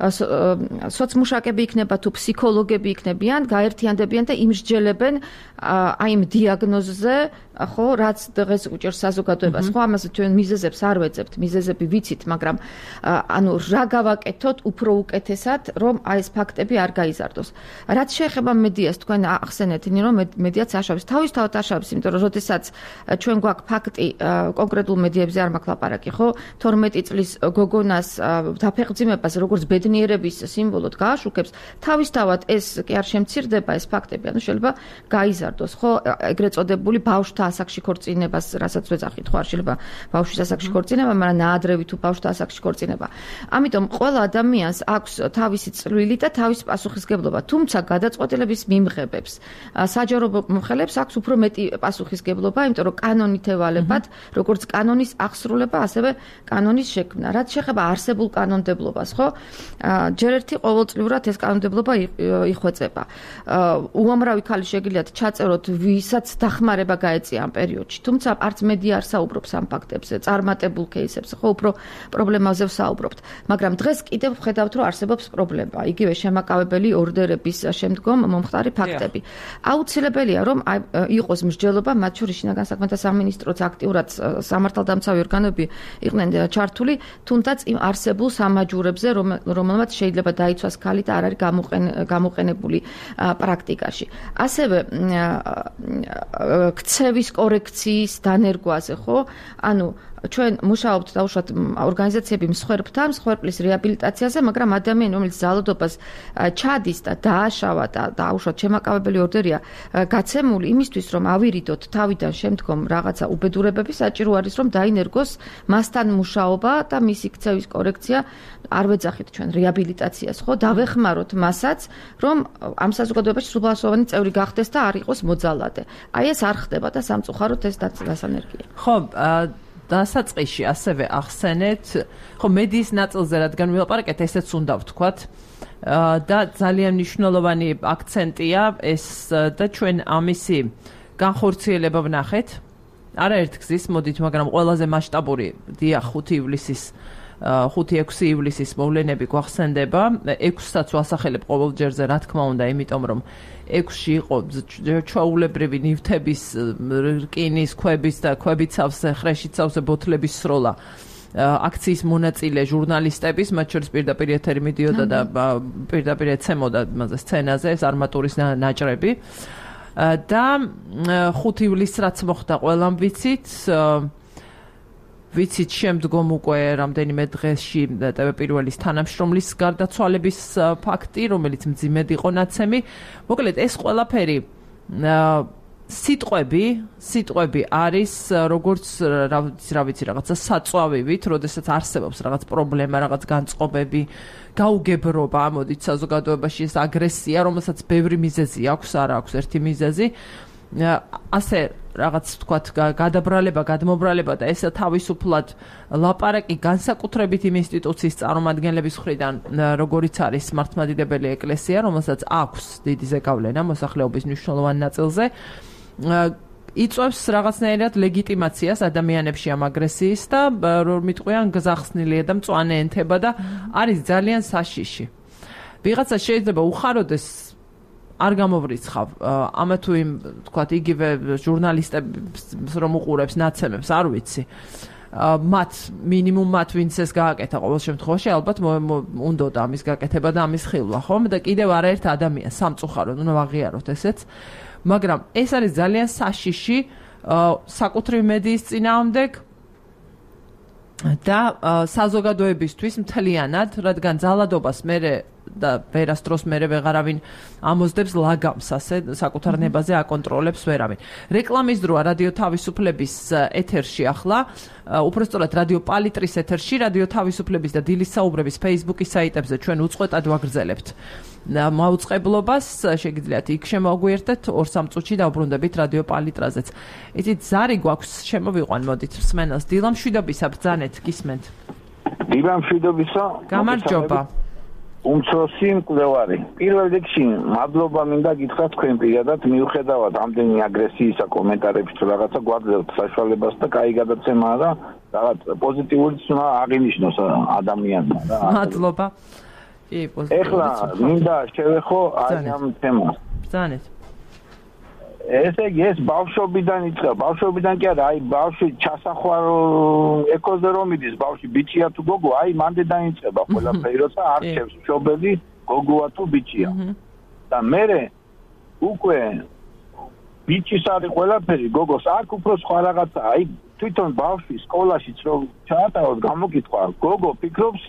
სოციმუშაკები იქნება თუ ფსიქოლოგები იქნებიან, გაერთიანდებიან და იმსჯელებენ აი იმ დიაგნოზზე, ხო, რაც დღეს უჭერს საზოგადოებას. ხო, ამაზე ჩვენ მიზეზებს არ ვეძებთ, მიზეზები ვიცით, მაგრამ ანუ რა გავაკეთოთ უფრო უკეთესად, რომ აი ეს ფაქტები არ გაიზარდოს. რაც შეეხება მედიას, თქვენ ახსენეთ, რომ მედიაც აშავებს, თავისთავად აშავებს, იმიტომ რომ როდესაც ჩვენ გვაქვს ფაქტი კონკრეტულ მედიებზე არ მაქვს ლაპარაკი, ხო, 12 წლის გოგონას დაფეხმძიმებას როგორც ბედნიერების სიმბოლოდ გააშუქებს, თავისთავად ეს კი არ შემცირდება ეს ფაქტები, ანუ შეიძლება გაიზარდოს, ხო, ეგრეთ წოდებული ბავშვთა ასაკში ქორწინებას, რასაც ვეძახით, ხო, არ შეიძლება ბავშვის ასაკში ქორწინება, მაგრამ ნაადრევი თუ ბავშვთა ასაკში ქორწინება. ამიტომ ყველა ადამიანს აქვს თავისი წვლილი და თავისი პასუხისგებლობა, თუმცა გადაწყვეტილების მიმღებებს, საჯარო მომხელებს აქვს უფრო მეტი პასუხისგებლობა, იმიტომ რომ კანონით ევალებათ, როგორც კანონის აღსრულება, ასევე კანონის შექმნა. რაც შეეხება არსებულ კანონმდებლობას, ხო? ჯერ ერთი ყოველწლიურად ეს კანონმდებლობა იხვეწება. უამრავი ქალი შეგიძლიათ ჩაწეროთ, ვისაც დახმარება გაეწია ამ პერიოდში. თუმცა არც მედია არ საუბრობს ამ ფაქტებზე, წარმატებულ кейსებზე, ხო, უფრო პრობლემაზე ვსაუბრობთ. მაგრამ დღეს კიდევ ვხედავთ, რომ არსებობს პრობლემა. იგივე შემაკავებელი ორდერების შემდგომ მომხდარი ფაქტები. აუცილებელია, რომ იყოს მსჯელობა, მათ შორის შინაგან საქმეთა სამინისტროც აქტიურად სამართალდამცავი ორგანოები იყვნენ ჩართული, თუნდაც იმ არსებულ სამაჯურებზე, რომელმაც შეიძლება დაიცვას ქალი და არ არის გამოყენებული პრაქტიკაში. ასევე ქცევის კორექციის დანერგვაზე, ხო? ანუ ჩვენ მუშაობთ დაუშვათ ორგანიზაციები მსხვერპლის რეაბილიტაციაზე, მაგრამ ადამიანი, რომელიც ძალადობას ჩადის და დააშავა და დაუშვათ შემაკავებელი ორდერია გაცემული იმისთვის, რომ ავირიდოთ თავიდან შემდგომ რაღაცა უბედურებები, საჭირო არის, რომ დაინერგოს მასთან მუშაობა და მისი ქცევის კორექცია, არ ვეძახით ჩვენ რეაბილიტაციას, ხო? დავეხმაროთ მასაც, რომ ამ საზოგადოებაში სრულფასოვანი წევრი გახდეს და არ იყოს მოძალადე. აი ეს არ ხდება და სამწუხაროდ ეს დასანერგია. ხო, დასაწყისში ასევე ახსენეთ, ხო, მედიის ნაწილზე რადგან ვილაპარაკეთ, ესეც უნდა ვთქვათ და ძალიან მნიშვნელოვანი აქცენტია ეს და ჩვენ ამისი განხორციელება ვნახეთ. არაერთ გზის მოდით, მაგრამ ყველაზე მასშტაბური დიახ 5-6 ივლისის მოვლენები გვახსენდება. 6-საც ვასახელებ ყოველჯერზე, რა თქმა უნდა, იმიტომ რომ 6-ში იყო ჩვეულებრივი ნივთების, რკინის, ქვების და ქვებიცავსე, ხრეშიცავსე ბოთლების სროლა. აქციის მონაწილე ჟურნალისტების, მათ შორის პირდაპირ ეთერი მიდიოდა და პირდაპირ ეცემოდა იმაზე სცენაზე ეს არმატურის ნაჭრები. და 5 ივლისს რაც მოხდა ყველამ ვიცით შემდგომ უკვე რამდენიმე დღეში TV1-ის თანამშრომლის გარდაცვალების ფაქტი, რომელიც მძიმედ იყო ნაცემი. მოკლედ ეს ყველაფერი სიტყვები არის როგორც რა ვიცი რაღაცა საწვავივით, როდესაც არსებობს რაღაც პრობლემა, რაღაც განწყობები, გაუგებრობა, ამოდით საზოგადოებაში ეს აგრესია, რომელსაც ბევრი მიზეზი აქვს, არა აქვს ერთი მიზეზი. ასე რაღაც თქვათ გადაბრალება, გადმობრალება და ესა თავისუფლად ლაპარაკი განსაკუთრებით იმ ინსტიტუციის წარმომადგენლების მხრიდან, როგორიც არის მართლმადიდებელი ეკლესია, რომელსაც აქვს დიდი ზეგავლენა მოსახლეობის მნიშვნელოვან ნაწილზე, იწვევს რაღაცნაირად ლეგიტიმაციას ადამიანებში ამ აგრესიის და რომ მიტყვიან გზახსნილია და მწვანე ენთება და არის ძალიან საშიში. ვიღაცა შეიძლება უხაროდეს არ გამოვრიცხავ ამა თუ იმ თქვათ იგივე ჟურნალისტებს რომ უყურებს ნაცემებს არ ვიცი მათ მინიმუმ მათ ვინც ეს გააკეთა ყოველ შემთხვევაში ალბათ უნდოდა ამის გაკეთება და ამის ხილვა ხომ და კიდევ არაერთ ადამიანს სამწუხაროდ უნდა ვაღიაროთ ესეც მაგრამ ეს არის ძალიან საშიში საკუთრივ მედიის წინააღმდეგ და საზოგადოებისთვის მთლიანად რადგან ძალადობას მერე და ვერასდროს მერე ვეღარავინ ამოსდებს ლაგამს ასე საკუთარ ნებაზე აკონტროლებს ვერავინ. რეკლამის დროა რადიო თავისუფლების ეთერში ახლა, უпростоრად რადიო პალიტრის ეთერში, რადიო თავისუფლების და დილის საუბრების Facebook-ის საიტებზე ჩვენ უწყვეტად ვაგრძელებთ. მაუწყებლობას შეგიძლიათ იქ შემოგვიერთდეთ 2-3 წუთში დავბრუნდებით რადიო პალიტრაზეც. იცით ზარი გვაქვს შემოვიყვან მოდით მსმენელს დილამშვიდობისა ბრძანეთ გისმენთ. დილამშვიდობისა. გამარჯობა. უმცროსი მკვლევარი. პირველ რიგში მადლობა მინდა გითხრათ თქვენ პირადად მიუხედავად ამდენი აგრესიისა კომენტარებში რაღაცა გვაძლევთ საშუალებას და კაი გადაცემაა და რაღაც პოზიტიურიც უნდა აღინიშნოს ადამიანმა რა. მადლობა. ეხლა მინდა შევეხო აი ამ თემას. ბრძანეთ. ესე იგი ეს ბავშვობიდან იწყება. ბავშვობიდან კი არა, აი ბავშვი ჩასახვარ ეკოზე რომ მიდის, ბავშვი ბიჭია თუ გოგო, აი მანდედან იწყება ყველაფერი, როცა არჩევს მშობელი გოგოა თუ ბიჭია. და მერე უკვე ბიჭის არის ყველაფერი, გოგოს აქ უფრო სხვა რაღაცა. აი თვითონ ბავშვი სკოლაშიც რომ ჩაატაროს გამოკითხვა, გოგო ფიქრობს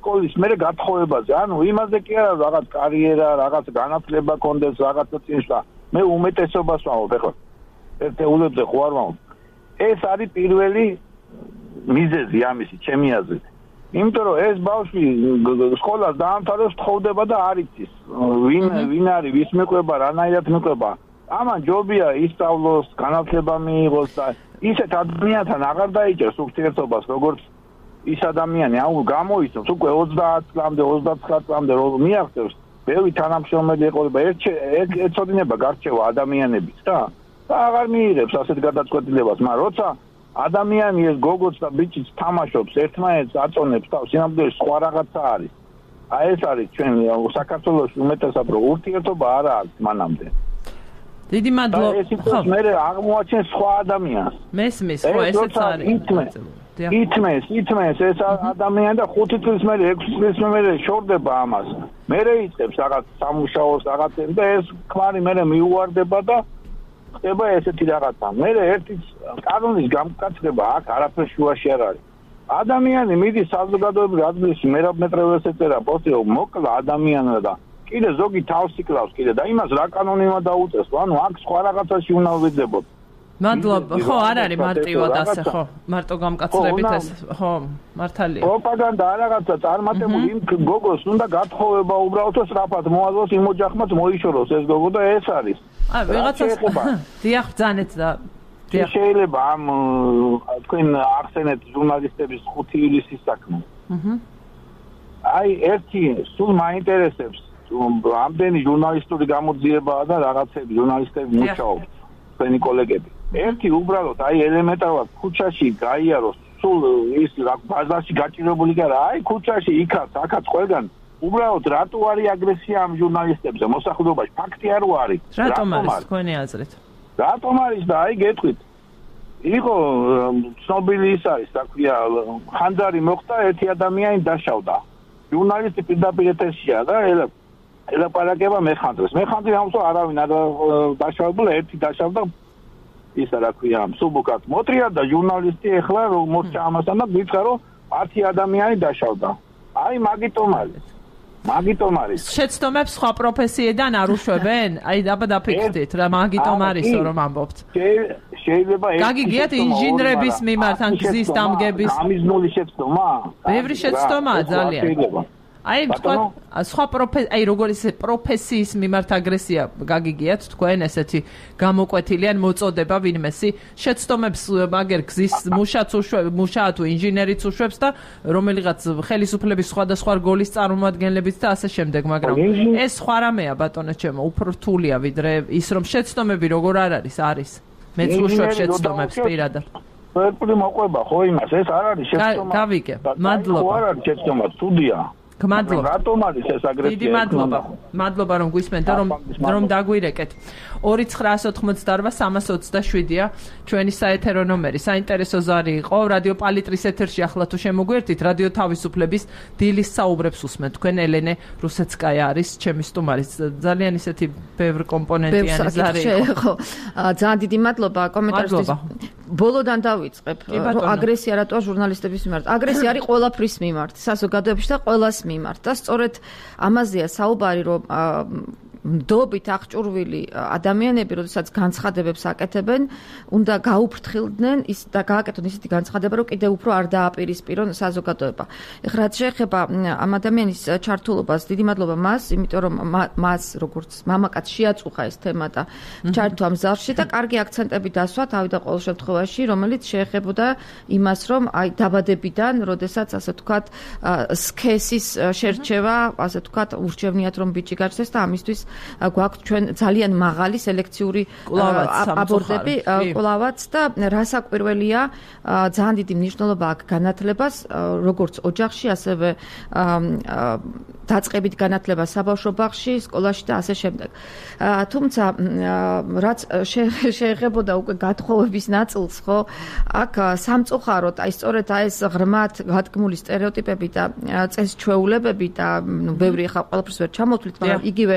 სკოლის მერე გათხოვებაზე. ანუ იმაზე კი არა რაღაც კარიერა, რაღაც განათლება კონდეს, რაღაცა წინსვლა. მე უმეტესობას ვამბობ ახლა. ერთეულებზე ხო არ ვამბობ. ეს არის პირველი მიზეზი ამისი, ჩემი აზრით. იმიტომ რომ ეს ბავშვი სკოლას დაამთავრებს, თხოვდება და არ იცის ვინ არის, ვის მიყვება, რანაირად მიყვება. ამან ჯობია ისწავლოს, განათლება მიიღოს და ისეთ ადამიანთან აღარ დაიჭერს ურთიერთობას, როგორც ის ადამიანი, გამოიცნობს უკვე 30 წლამდე, 29 წლამდე რომ მიაღწევს, ბევრი თანამშრომელი ეყოლება, ეცოდინება გარჩევა ადამიანების და აღარ მიიღებს ასეთ გადაწყვეტილებას, მაგრამ როცა ადამიანი ეს გოგოც და ბიჭიც თამაშობს, ერთმანეთს აწონებს თავს, სინამდვილეში სხვა რაღაცა არის. აი ეს არის ჩვენ საქართველოში უმეტესად რომ ურთიერთობა არა აქვს მანამდე. დიდი მადლობა. ხო, მე აღმოაჩენ სხვა ადამიანს. მესმის, ხო, ესეც არის. ითმეს ეს ადამიანი და 5 წლის მერე, 6 წლის მერე შორდება ამას. მერე იწყებს რაღაც სამუშაოს, რაღაცებს და ეს ქმარი მერე მიუვარდება და ხდება ესეთი რაღაცა. მერე ერთი კანონის გამკაცება აქ არაფერ შუაში არ არის. ადამიანი მიდის საზოგადოებრივ ადგილში, მერაბმეტრეველს ეწერა პოსტი, მოკლა ადამიანმა და კიდე ზოგი თავს იკლავს კიდე და იმას რა კანონი უნდა დაუწესო. ანუ აქ სხვა რაღაცაში უნდა ვიძებოთ. მადლობა. ხო, არ არის მარტივად ასე, ხო. მარტო გამკაცრებით ეს, ხო, მართალია. პროპაგანდა რაღაცა წარმატებული იმ გოგოს უნდა გათხოვება უბრალოდ სწრაფად მოაძლოს იმ ოჯახმაც მოიშოროს ეს გოგო და ეს არის. ვიღაცას დიახ ბძანეთ და შეიძლება ამ თქვენ ახსენეთ ჟურნალისტების 5 ივლისის საქმე. აი ერთი სულ მაინტერესებს ამდენი ჟურნალისტური გამოძიებაა და რაღაცები ჟურნალისტები მუშაობს თქვენი კოლეგები. ერთი უბრალოდ აი ელემენტარულად ქუჩაში გაიაროს სულ ის ბაზარში გაჭირებული კი არა აი ქუჩაში იქაც აქაც ყველგან უბრალოდ რატო არის აგრესია ამ ჟურნალისტებზე მოსახლეობაში ფაქტი არ არის რატომ არის თქვენი აზრით რატომ არის და აი გეტყვით იყო ცნობილი ის არის რა ქვია ხანძარი მოხდა ერთი ადამიანი დაშავდა ჟურნალისტი პირდაპირ ეთერშია და ელაპარაკება მეხანდრეს ამსო არავინ არ დაშავებულა ერთი დაშავდა ისა რა ქვია სუბუკად მოტრია და ჟურნალისტი ეხლა რომ მოსჭა ამასთან და გითხრა რომ 10 ადამიანი დაშავდა აი მაგიტომ არის შეცდომებს სხვა პროფესიიდან არ უშვებენ აი აბა დაფიქრდით რა მაგიტომ არის რომ ამბობთ შეიძლება გაგიგიათ ინჟინრების მიმართ ან გზის დამგების გამიზნული შეცდომა ბევრი შეცდომაა ძალიან აი თქვა სხვა აი როგორი პროფესიის მიმართ აგრესია გაგიგიათ თქვენ ესეთი გამოკვეთილი ან მოწოდება ვინმესი შეცდომებს მაგერ გზის მუშა თუ ინჟინერიც უშვებს და რომელიღაც ხელისუფლების სხვადასხვა რგოლის წარმომადგენლებიც და ასე შემდეგ მაგრამ ეს სხვა რამეა ბატონო ჩემო უფრო რთულია ვიდრე ის რომ შეცდომები როგორ არის მეც უშვებ შეცდომებს პირადად პროექტული მოყვება ხო იმას ეს არ არის შეცდომა გავიგე მადლობა არ არის შეცდომა სტუდია მადლობა. რატომ არის ეს აგრესია? დიდი მადლობა. მადლობა რომ გვისმენთ და რომ დაგვირეკეთ. 2918327-ია ჩვენი საეთერო ნომერი. საინტერესო ზარი იყო რადიო პალიტრის ეთერში ახლა თუ შემოგვერთით რადიო თავისუფლების დილის საუბრებს უსმენთ. თქვენ ელენე რუსეცკაია არის ჩემი სტუმარი. ძალიან ისეთი ბევრი კომპონენტიანი ზარი იყო. ძალიან დიდი მადლობა კომენტარისთვის. ბოლოდან დავიწყებ. აგრესია რატოა ჟურნალისტების მიმართ? აგრესია არის ყველაფრის მიმართ, საზოგადოებაში და ყველას მიმართ და სწორედ ამაზეა საუბარი რომ მდობით აღჭურვილი ადამიანები, როდესაც განცხადებებს აკეთებენ, უნდა გაუფრთხილდნენ ის და გააკეთონ ისეთი განცხადება, რომ კიდევ უფრო არ დააპირისპირონ საზოგადოება. ეხლა რაც შეეხება ამ ადამიანის ჩართულობას, დიდი მადლობა მას, იმიტომ რომ მას როგორც მამაკაც შეაწუხა ეს თემა და ჩართვა ამ ზარში და კარგი აქცენტები დასვა თავიდან ყოველ შემთხვევაში, რომელიც შეეხებოდა იმას, რომ აი დაბადებიდან, როდესაც ასე ვთქვათ, სქესის შერჩევა, ასე ვთქვათ, ურჩევნიათ რომ ბიჭი გაჩნდეს და ამისთვის გვაქვს ჩვენ ძალიან მაღალი სელექციური აბორტები კვლავაც და რასაკვირველია ძალიან დიდი მნიშვნელობა აქვს განათლებას როგორც ოჯახში ასევე დაწყებით განათლება საბავშვო ბაღში სკოლაში და ასე შემდეგ თუმცა რაც შეეხებოდა უკვე გათხოვების ნაწილს ხო აქ სამწუხაროდ აი სწორედ ეს ღრმად გადგმული სტერეოტიპები და წესჩვეულებები და ბევრი ხა ყველაფერს ვერ ჩამოთვლით მაგრამ იგივე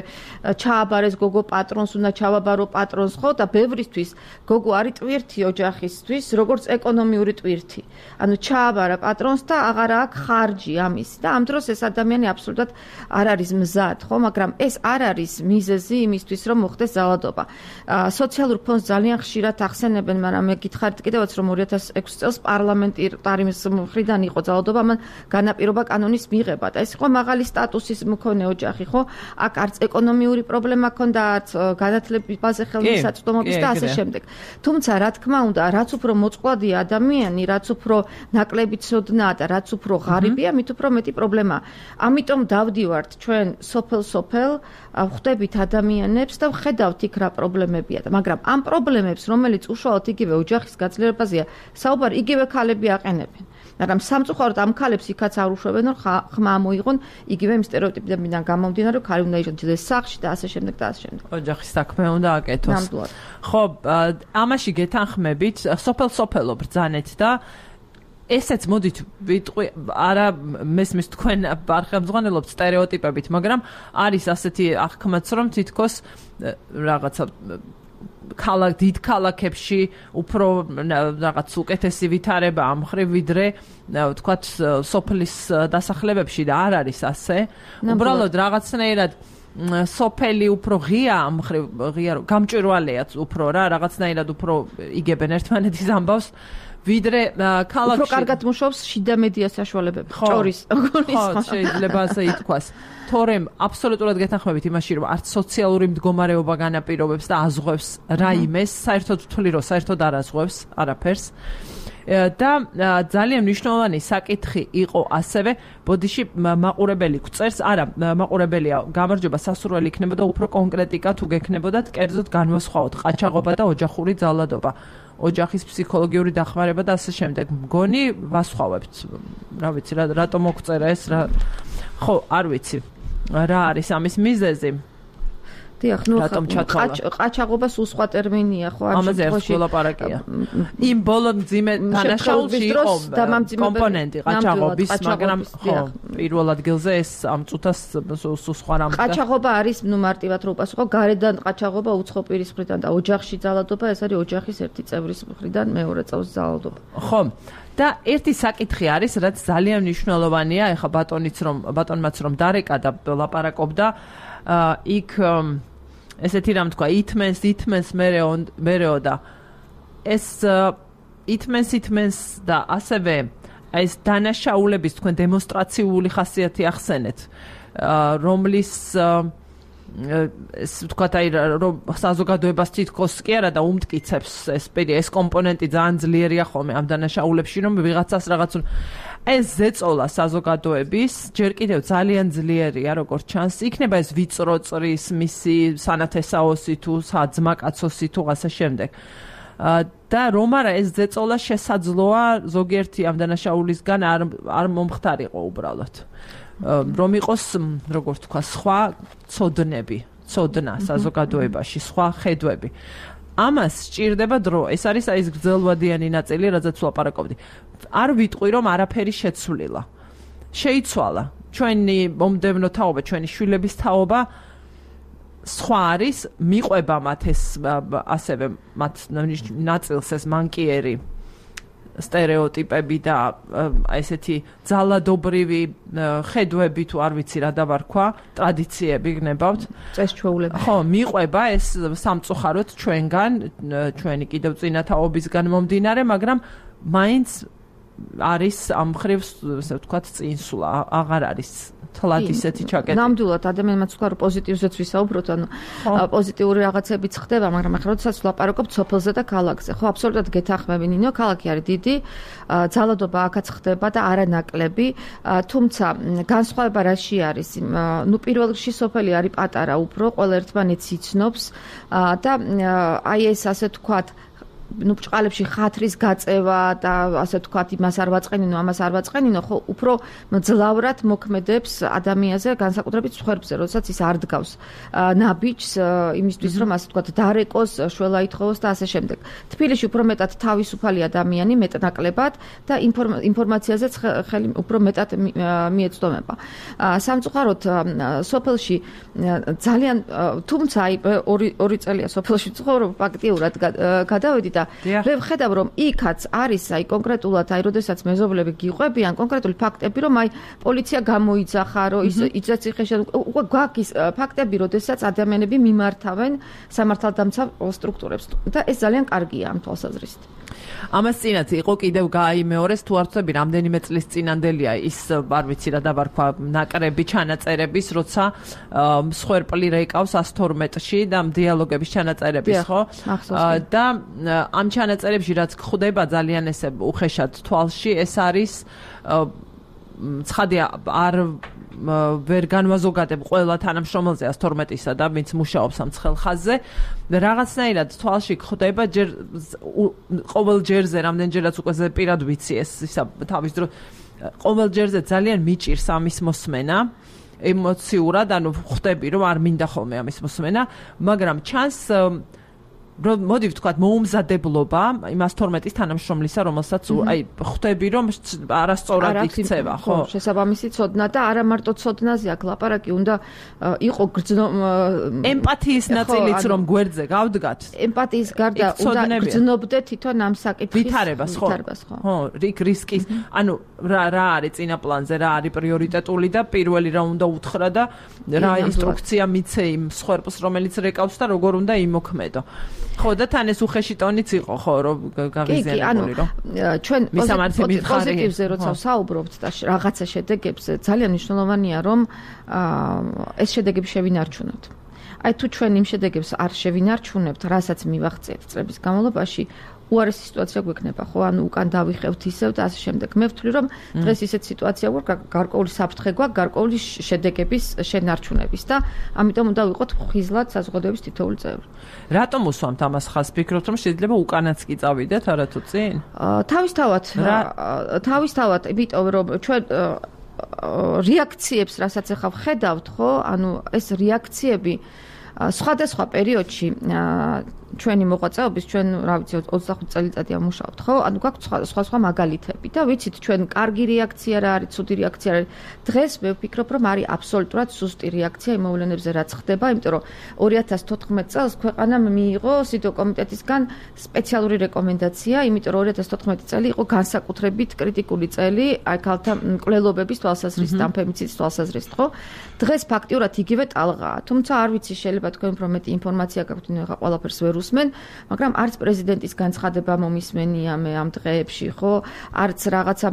ჩააბარეს გოგო პატრონს, უნდა ჩავაბარო პატრონს, ხო და ბევრისთვის გოგო არის ტვირთი ოჯახისთვის, როგორც ეკონომიური ტვირთი. ანუ ჩააბარა პატრონს და აღარ აქვს ხარჯი ამის და ამ დროს ეს ადამიანი აბსოლუტურად არ არის მზად, ხო, მაგრამ ეს არ არის მიზეზი იმისთვის, რომ მოხდეს ძალადობა. სოციალურ ფონდს ძალიან ხშირად ახსენებენ, მაგრამ მე გითხარით კიდევაც, რომ 2006 წელს პარლამენტის მხრიდან იყო ძალადობა, მან განაპირობა კანონის მიღება და ეს იყო მაღალი სტატუსის მქონე ოჯახი, ხო? აქ არც ეკონომიური პრობლემა ჰქონდა, არც განათლებაზე ხელმისაწვდომობის და ასე შემდეგ. თუმცა, რა თქმა უნდა, რაც უფრო მოწყვლადია ადამიანი, რაც უფრო ნაკლები ცოდნა და რაც უფრო ღარიბია, მით უფრო მეტი პრობლემაა. ამიტომ დავდივართ ჩვენ სოფელ-სოფელ, ხვდებით ადამიანებს და ვხედავთ იქ რა პრობლემებია და მაგრამ ამ პრობლემებს, რომელიც უშუალოდ იგივე ოჯახის გაძლიერებაზეა, საუბარი იგივე ქალები აყენებენ. მაგრამ სამწუხაროდ ამ ქალებს იქაც არ უშვებენ, რომ ხმა მოიღონ იგივე იმ სტერეოტიპებიდან გამომდინარე, რომ ქალი უნდა იჭდეს სახლში და ასე შემდეგ და ასე შემდეგ. ოჯახის საქმე უნდა აკეთოს. ხო, ამაში გეთანხმებით, სოფელ-სოფელო ბრძანეთ და ესეც მოდით ვიტყვი, არა მესმის თქვენ არხელმძღვანელობთ სტერეოტიპებით, მაგრამ არის ასეთი აღქმაც, რომ თითქოს რაღაცა დიდ ქალაქებში უფრო რაღაც უკეთესი ვითარება ამ ხრივ ვიდრე ვთქვათ სოფლის დასახლებებში და არ არის ასე. უბრალოდ რაღაცნაირად სოფელი უფრო ღია ამ ხრივ ღია გამჭვირვალეა უფრო რა რაღაცნაირად უფრო იგებენ ერთმანეთის ამბავს ვიდრე ქალაქში უფრო კარგად მუშაობს შიდა მედია საშუალებები ჭორის ხო შეიძლება ასე ითქვას თორემ აბსოლუტურად გეთანხმებით იმაში რომ არც სოციალური მდგომარეობა განაპირობებს და აზღვევს რაიმეს საერთოდ ვთვლი რომ საერთოდ არ აზღვევს არაფერს და ძალიან მნიშვნელოვანი საკითხი იყო ასევე ბოდიში მაყურებელი გვწერს არა მაყურებელია გამარჯობა სასურველი იქნებოდა უფრო კონკრეტიკა თუ გექნებოდათ კერძოდ განვასხვაოთ ყაჩაღობა და ოჯახური ძალადობა ოჯახის ფსიქოლოგიური დახმარება და ასე შემდეგ მგონი ვასხვავებთ რა ვიცი რატომ მოგწერა ეს რა ხო არ ვიცი რა არის ამის მიზეზი დიახ, ნუ ყაჩაღობა სულ სხვა ტერმინია, ხო, ამ შემთხვევაში ვლაპარაკია. იმ ბოლო მძიმე დანაშაულში იყო კომპონენტი ყაჩაღობის, მაგრამ ხო, პირველ ადგილზე ეს ამ წუთას სულ სხვა რამე. ყაჩაღობა არის, ნუ მარტივად რო უპასუხო, გარედან ყაჩაღობა უცხო პირის მხრიდან და ოჯახში ძალადობა, ეს არის ოჯახის ერთი წევრის მხრიდან მეორე წევრის ძალადობა. ხო. და ერთი საკითხი არის, რაც ძალიან მნიშვნელოვანია, ეხა ბატონმაც რომ დარეკა და ლაპარაკობდა იქ ესეთი რამ თქვა ითმენს მერეო და ეს ითმენს და ასევე ეს დანაშაულების თქვენ დემონსტრაციული ხასიათი ახსენეთ რომლის ეს თქვა აი რომ საზოგადოებას თითქოს კი არა და უმტკიცებს ეს კომპონენტი ძალიან ძლიერია ხოლმე ამ დანაშაულებში რომ ვიღაცას რაღაც ეს ზეწოლა საზოგადოების ჯერ კიდევ ძალიან ძლიერია როგორც ჩანს იქნება ეს ვიწრო წრის მისი სანათესაოსი თუ საძმაკაცოსი თუ ასე შემდეგ და რომ არა ეს ზეწოლა შესაძლოა ზოგიერთი ამ დანაშაულისგან არ მომხდარიყო უბრალოდ რომ იყოს როგორც თქვა სხვა ცოდნა საზოგადოებაში სხვა ხედვები ამას სჭირდება დრო ეს არის აი ეს გრძელვადიანი ნაწილი რაზეც ვლაპარაკობდი არ ვიტყვი რომ არაფერი შეცვლილა შეიცვალა ჩვენი მომდევნო თაობა ჩვენი შვილების თაობა სხვა არის მიყვება მათ ეს ასევე მათ ნაწილს ეს მანკიერი სტერეოტიპები და ესეთი ძალადობრივი ხედვები თუ არ ვიცი რა დავარქვა ტრადიციები გნებავთ წესჩვეულები ხო მიყვება ეს სამწუხაროდ ჩვენგან ჩვენი კიდევ წინათაობისგან მომდინარე მაგრამ მაინც არის ამ ხრივ ასე ვთქვათ წინსვლა აღარ არის თლად ისეთი ჩაკეტი. ნამდვილად ადამიანმა თქვა რომ პოზიტივზეც ვისაუბროთ, ანუ პოზიტიური რაღაცებიც ხდება, მაგრამ ახლა როდესაც ვლაპარაკობთ სოფელზე და ქალაქზე, ხო, აბსოლუტურად გეთანხმები ნინო, ქალაქი არის დიდი, ძალადობა აქაც ხდება და არანაკლები, თუმცა განსხვავება რაში არის? ნუ პირველ რიგში სოფელი არის პატარა უფრო, ყველა ერთმანეთს იცნობს და აი ეს ასე ვთქვათ ბრჭყალებში ხათრის გაწევა და ასე ვთქვათ, იმას არ ვაწყენინო, ამას არ ვაწყენინო, ხო, უფრო მძლავრად მოქმედებს ადამიანზე, განსაკუთრებით მსხვერპლზე, როდესაც ის არ დგავს ნაბიჯს იმისთვის, რომ ასე ვთქვათ, დარეკოს, შველა ითხოვოს და ასე შემდეგ. თბილისში უფრო მეტად თავისუფალი ადამიანი, მეტნაკლებად და ინფორმაციაზეც ხელი უფრო მეტად მიეცდომება. სამწუხაროდ სოფელში ძალიან თუმცა აი ორი წელია სოფელში ცხოვრობ, ფაქტიურად გადავედი და მე ვხედავ რომ იქაც არის აი კონკრეტულად აი როდესაც მეზობლები გიყვებიან კონკრეტული ფაქტები რომ აი პოლიცია გამოიძახა რომ ის იწეციხეში უკვე გვაქვს ფაქტები როდესაც ადამიანები მიმართავენ სამართალდამცავ სტრუქტურებს და ეს ძალიან კარგია ამ თვალსაზრისით. ამას წინათ იყო კიდევ გაიმეორეს თუ არ ვთქვი რამდენიმე წლის წინანდელია ის არ ვიცი რა დაბარქვა ნაკრები ჩანაწერების როცა მსხვერპლი რეკავს 112-ში და დიალოგების ჩანაწერების ხო და ამ ჩანაწერებში რაც გვხვდება ძალიან ესე უხეშად თვალში ეს არის ცხადია არ ვერ განვაზოგადებ ყველა თანამშრომელზე 112-ისა და ვინც მუშაობს ამ ცხელ ხაზზე რაღაცნაირად თვალში გვხვდება ჯერ ყოველ ჯერზე რამდენჯერაც უკვე პირად ვიცი ეს ისა თავის დრო ყოველ ჯერზე ძალიან მიჭირს ამის მოსმენა ემოციურად ანუ ხვდები რომ არ მინდა ხოლმე ამის მოსმენა მაგრამ ჩანს მოდი ვთქვათ მოუმზადებლობა იმ 112-ის თანამშრომლისა რომელსაც აი ხვდები რომ არასწორად იქცევა ხო შესაბამისი ცოდნა და არა მარტო ცოდნაზე აქ ლაპარაკი უნდა იყო ემპათიის ნაწილიც რომ გვერდზე გავდგათ ემპათიის გარდა უნდა გრძნობდე თვითონ ამ საკითხის ვითარებას ხო რისკის ანუ რა არის წინა პლანზე რა არის პრიორიტეტული და პირველი რა უნდა უთხრა და რა ინსტრუქცია მიცე იმ მსხვერპლს რომელიც რეკავს და როგორ უნდა იმოქმედო ხო და თან ეს უხეში ტონიც იყო ხო რომ გაღიზიანებული რომ ჩვენ პოზიტივზე როცა ვსაუბრობთ და რაღაცა შედეგებზე ძალიან მნიშვნელოვანია რომ ეს შედეგები შევინარჩუნოთ. აი თუ ჩვენ იმ შედეგებს არ შევინარჩუნებთ, რასაც მივახციეთ წლების განმავლობაში უარესი სიტუაცია გვექნება ხო ანუ უკან დავიხევთ ისევ და ასე შემდეგ. მე ვთვლი რომ დღეს ისეთ სიტუაცია გვაქვს გარკვეული საფრთხე გვაქვს გარკვეული შედეგების შენარჩუნების და ამიტომ უნდა ვიყოთ ხიზლად საზოგადოების თითოეული წევრი. რატომ უსვამთ ამას ხაზს ფიქრობთ რომ შეიძლება უკანაც კი წავიდეთ არათუ წინ? თავისთავად იმიტომ რომ ჩვენ რეაქციებს რასაც ახლა ვხედავთ ხო ანუ ეს რეაქციები სხვადასხვა პერიოდში ჩვენი მოღვაწეობის ჩვენ რა ვიცი 25 წელიწადია მუშაობთ ხო ანუ გვაქვს სხვა მაგალითები და ვიცით ჩვენ კარგი რეაქცია რა არის ცუდი რეაქცია რა არის დღეს მე ვფიქრობ რომ არის აბსოლუტურად სუსტი რეაქცია იმ მოვლენებზე რაც ხდება იმიტომ რომ 2014 წელს ქვეყანამ მიიღო სიდო კომიტეტისგან სპეციალური რეკომენდაცია იმიტომ რომ 2014 წელი იყო განსაკუთრებით კრიტიკული წელი აი ქალთა მკვლელობების თვალსაზრისით ამ ფემიციდების თვალსაზრისით ხო დღეს ფაქტიურად იგივე ტალღაა თუმცა არ ვიცი შეიძლება თქვენ უფრო მეტი ინფორმაცია გაქვთ ნუ ყველაფერს ვერ უსმენ, მაგრამ არც პრეზიდენტის განცხადება მომისმენია მე ამ დღეებში, ხო? არც რაღაცა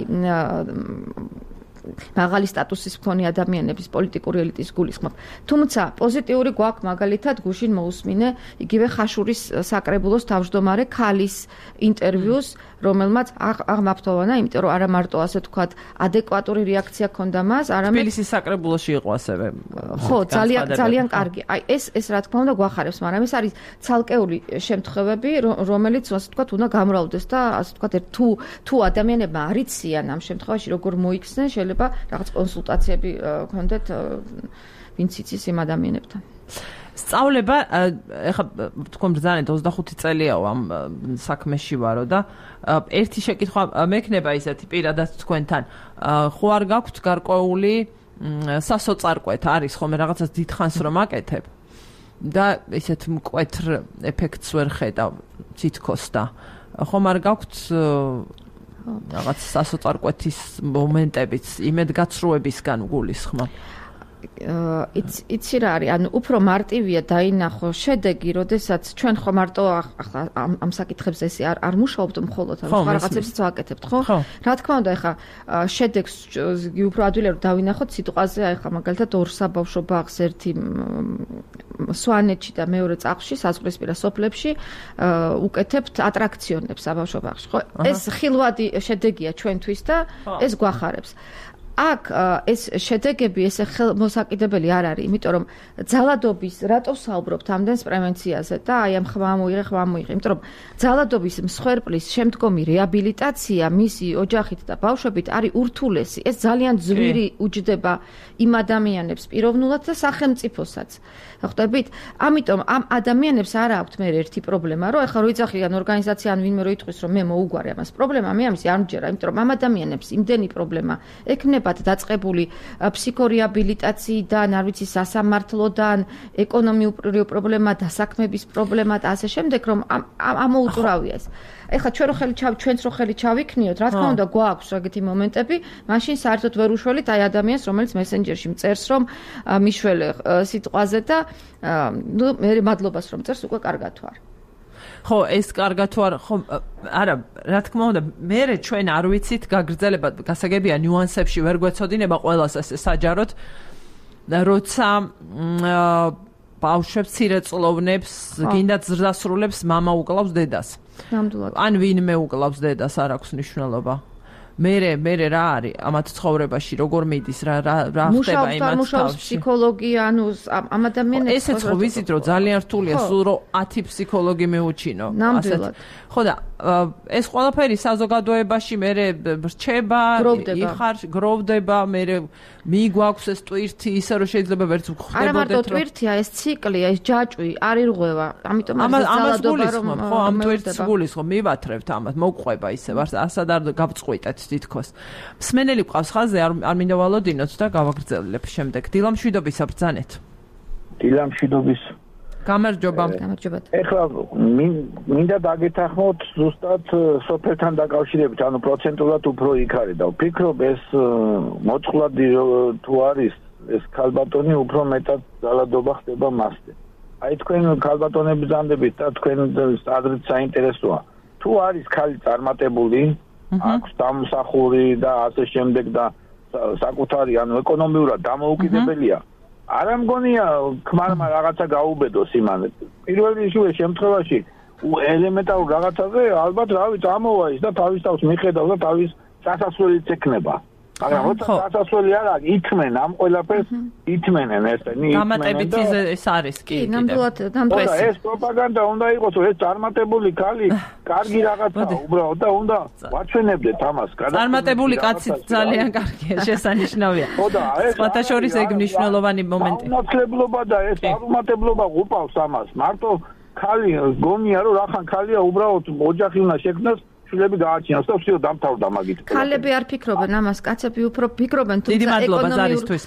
მაღალი სტატუსის მქონე ადამიანების პოლიტიკური ელიტის გულისხმობ. თუმცა პოზიტიური გვაქვს მაგალითად გუშინ მოусმინე იგივე ხაშურის საკრებულოს თავმჯდომარე ქალის ინტერვიუს, რომელმაც აღმაფრთოვანა, იმიტომ რომ არა მარტო ასე ვთქვათ, ადეკვატური რეაქცია ჰქონდა მას, არამედ თბილისის საკრებულოში იყო ასევე. ხო, ძალიან კარგი. აი ეს რა თქმა უნდა გვახარებს, მაგრამ ეს არის ცალკეული შემთხვევები, რომელიც ასე ვთქვათ, უნდა გამრავლდეს და ასე ვთქვათ, თუ ადამიანებმა არ იციან ამ შემთხვევაში როგორ მოიქცნენ, შეიძლება რაღაც კონსულტაციები გქონდეთ ვინც იცის იმ ადამიანებთან. სწავლება ეხლა თქვენ ბრძანეთ 25 წელიაო ამ საქმეში ვარო და ერთი შეკითხვა მექნება ისეთი პირადად თქვენთან ხო არ გაქვთ გარკვეული სასოწარკვეთ არის ხოლმე რაღაცას დიდხანს რომ აკეთებ და ისეთ მკვეთრ ეფექტს ვერ ხედავ თითქოს და ხომ არ გაქვთ რაღაც სასოწარკვეთის მომენტებიც იმედგაცრუებისგან გულისხმობ იცი რა არის ანუ უფრო მარტივია დაინახო შედეგი როდესაც ჩვენ ხო მარტო ამ საკითხებზე ესე არ მუშაობთ მხოლოდ სხვა რაღაცებსაც ვაკეთებთ ხო რა თქმა უნდა ეხა შედეგს უფრო ადვილი რომ დავინახოთ სიტყვაზე ეხა მაგალითად ორ საბავშვო ბაღს ერთი სვანეთში და მეორე წახში საზღვრისპირა სოფლებში უკეთებთ ატრაქციონებს საბავშვო ბაღში ხო ეს ხილვადი შედეგია ჩვენთვის და ეს გვახარებს აქ ეს შედეგები ესე ხელმოსაკიდებელი არ არის, იმიტომ რომ ძალადობის რატო საუბრობთ ამდენს პრევენციაზე და აი ამ ხმა მოიღე, იმიტომ რომ ძალადობის მსხვერპლის შემდგომი რეაბილიტაცია მისი ოჯახით და ბავშვებით არის ურთულესი. ეს ძალიან ძვირი უჯდება იმ ადამიანებს პიროვნულად და სახელმწიფოსაც. ხვდებით? ამიტომ ამ ადამიანებს არ აქვთ მე ერთი პრობლემა, რომ ეხლა რო იძახიან ორგანიზაცია ან ვინმე რო იტყვის, რომ მე მოუგვარი ამას პრობლემა, მე ამის არ მჯერა, იმიტომ რომ ამ ადამიანებს იმდენი პრობლემა ექნებათ დაწყებული ფსიქორეაბილიტაციიდან, არ ვიცი, სასამართლოდან, ეკონომიური პრობლემა, დასაქმების პრობლემა და ასე შემდეგ, რომ ამოუწურავია ეს. ეხლა ჩვენც რო ხელი ჩავიქნიოთ, რა თქმა უნდა, გვაქვს ეგეთი მომენტები, მაშინ საერთოდ ვერ უშველით აი ადამიანს, რომელიც მესენჯერში მწერს, რომ მიშველე სიტყვაზე და ნუ მე მადლობას რომ წერს, უკვე კარგად ვარ. ხო, ეს კარგად თუ არა, ხო, არა, რა თქმა უნდა, მე ჩვენ არ ვიცით გაგრძელება, გასაგებია ნიუანსებში ვერ გვეცოდინება ყველას ესე საჯაროდ, როცა ბავშვებს ცირეწლოვნებს, გინდა ზრდასრულებს მამა უკლავს დედას. ნამდვილად. ან ვინმე უკლავს დედას, არ აქვს მნიშვნელობა. მე რა არის ამათ ცხოვრებაში როგორ მიდის რა ხდება იმათ მუშაობს ფსიქოლოგი ანუ ამ ადამიანებს ესეც ხო ვიცით რომ ძალიან რთულია სულ რომ 10 ფსიქოლოგი მეუჩინო ასეთ ხო და ეს ყველაფერი საზოგადოებაში მე რჩება გროვდება მე მიგვაქვს ეს ტვირთი ისე რომ შეიძლება ვერც ვხვდებოდეთ არა მარტო ტვირთია ეს ციკლია ეს ჯაჭვი არ ირღვევა ამიტომ არის ძალადობა რომ ხო ამ ტვირთს გულისხმობ მივათრევთ ამას მოგყვება ისე ასად არ გავწყვიტეთ თითქოს მსმენელი ყავს ხაზზე არ მინდა ვალოდინოთ და გავაგრძელებ შემდეგ დილამშვიდობის აბრძანეთ დილამშვიდობის გამარჯობა ეხლა მინდა დაგეთანხმოთ ზუსტად სოფელთან დაკავშირებით ანუ პროცენტულად უფრო იქ არის და ვფიქრობ ეს მოწყვლადი თუ არის ეს ქალბატონი უფრო მეტად ძალადობა ხდება მასზე აი თქვენ ქალბატონები ბრძანდებით და თქვენ ადრეთ საინტერესოა თუ არის ქალი წარმატებული აქვს დამსახური და ასე შემდეგ და საკუთარი ანუ ეკონომიურად დამოუკიდებელია არა მგონია ქმარმა რაღაცა გაუბედოს იმანე პირველ რიგში შემთხვევაში ელემენტარულ რაღაცაზე ალბათ რავი წამოვა ის და თავის თავს მიხედავს და თავის სასასვლელიც ექნება მაგრამ როცა სასასვლელი არ არის ითმენ ამ ყველაფერს ითმენენ ესენი დამატებით ეს არის კი ნამდვილად ეს პროპაგანდა უნდა იყოს ეს წარმატებული ქალი კარგი რაღაცა უბრალოდ და უნდა ვაჩვენებდეთ ამას წარმატებული კაცი ძალიან კარგია შესანიშნავია სხვათა შორის ეგ მნიშვნელოვანი მომენტი ნაცლებლობა და ეს არუმატებლობა უპავს ამას მარტო ქალი გონია რომ რახან ქალია უბრალოდ ოჯახი უნდა შექმნას შვილები გააჩინოს და всё დამთავრდა მაგით. ქალები არ ფიქრობენ ამას, კაცები უფრო ფიქრობენ თუმცა ეკონომიურად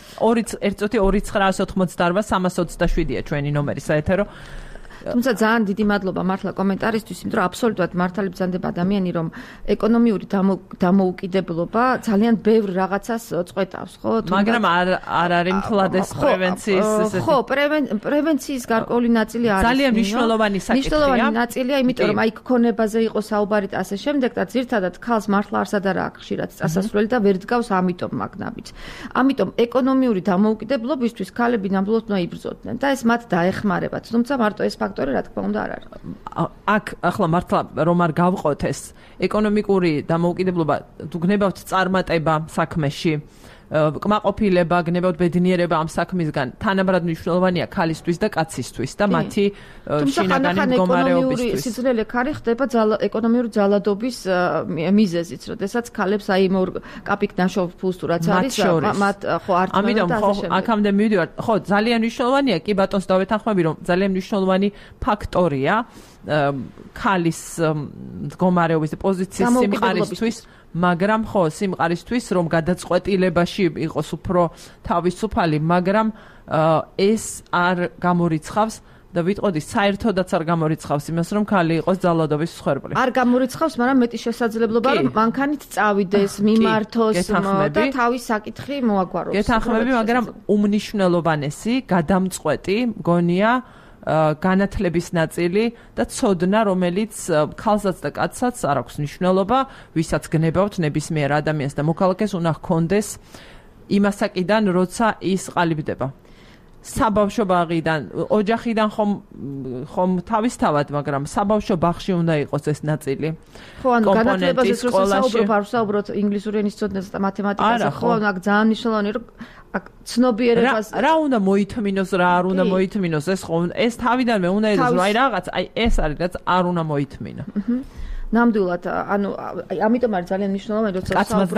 2-1-99-327-327-ია ჩვენი ნომერი საეთერო. თუმცა ძალიან დიდი მადლობა მართლა კომენტარისთვის, იმიტომ რომ აბსოლუტურად მართალი ბრძანდება ადამიანი, რომ ეკონომიური დამოუკიდებლობა ძალიან ბევრ რაღაცას წყვეტავს, ხო? მაგრამ არ არის მთლად ეს პრევენციის ესეთი. ხო, პრევენციის გარკვეული ნაწილი არის. ძალიან მნიშვნელოვანი საკითხია. მნიშვნელოვანი ნაწილია, იმიტომ რომ აი ქონებაზე იყო საუბარი და ასე შემდეგ და ძირთადად ქალს მართლა არსად არ აქვს ხშირად წასასვლელი და ვერ დგავს ამიტომ მაგნაბიც. ამიტომ ეკონომიური დამოუკიდებლობისთვის ქალები ნამდვილად უნდა იბრძოდნენ და ეს მათ დაეხმარებათ. თუმცა მარტო ეს რა თქმა უნდა არ არის. აქ ახლა მართლა რომ არ გავყოთ ეს ეკონომიკური დამოუკიდებლობა თუ გნებავთ წარმატება საქმეში კმაყოფილება გნებავთ ბედნიერება ამ საქმისგან თანაბრად მნიშვნელოვანია ქალისთვის და კაცისთვის და მათი შინაგანი მდგომარეობისთვის. სიძლელე ქარი ხდება ეკონომიური ძალადობის მიზეზიც, როდესაც ქალებს აი კაპიკ ნაშოვ ფულს თუ რაც არის მათ ხო არ ამიტომ ხო აქამდე მივიდივარ ხო ძალიან მნიშვნელოვანია კი ბატონს დავეთანხმები რომ ძალიან მნიშვნელოვანი ფაქტორია ქალის მდგომარეობის პოზიციის სიმყარისთვის მაგრამ ხო სიმყარისთვის რომ გადაწყვეტილებაში იყოს უფრო თავისუფალი მაგრამ ეს არ გამორიცხავს და ვიტყოდი საერთოდაც არ გამორიცხავს იმას რომ ქალი იყოს ძალადობის მსხვერპლი. არ გამორიცხავს, მაგრამ მეტი შესაძლებლობა რომ მანქანით წავიდეს, მიმართოს და თავის საკითხი მოაგვაროს. გეთანხმები, მაგრამ უმნიშვნელოვანესი გადამწყვეტი მგონია განათლების ნაწილი და ცოდნა, რომელიც ქალსაც და კაცსაც არ აქვს მნიშვნელობა, ვისაც გნებავთ ნებისმიერ ადამიანს და მოქალაქეს უნდა ჰქონდეს იმასაკიდან, როცა ის ყალიბდება. საბავშვო ბაღიდან, ოჯახიდან ხომ თავისთავად, მაგრამ საბავშვო ბაღში უნდა იყოს ეს ნაწილი. ხო, ანუ განათლებაზე საუბრობ, არ ვსაუბრობ ინგლისური ენის ცოდნაზე და მათემატიკაზე, ხო, ანუ აქ ძალიან მნიშვნელოვანია, რომ აქ ცნობიერებას რა უნდა მოითმინოს, რა არ უნდა მოითმინოს, ეს თავიდანვე უნდა ედოს, რომ რაღაც, ეს არის რაც არ უნდა მოითმინა. ნამდვილად, ანუ ამიტომ არის ძალიან მნიშვნელოვანი, როცა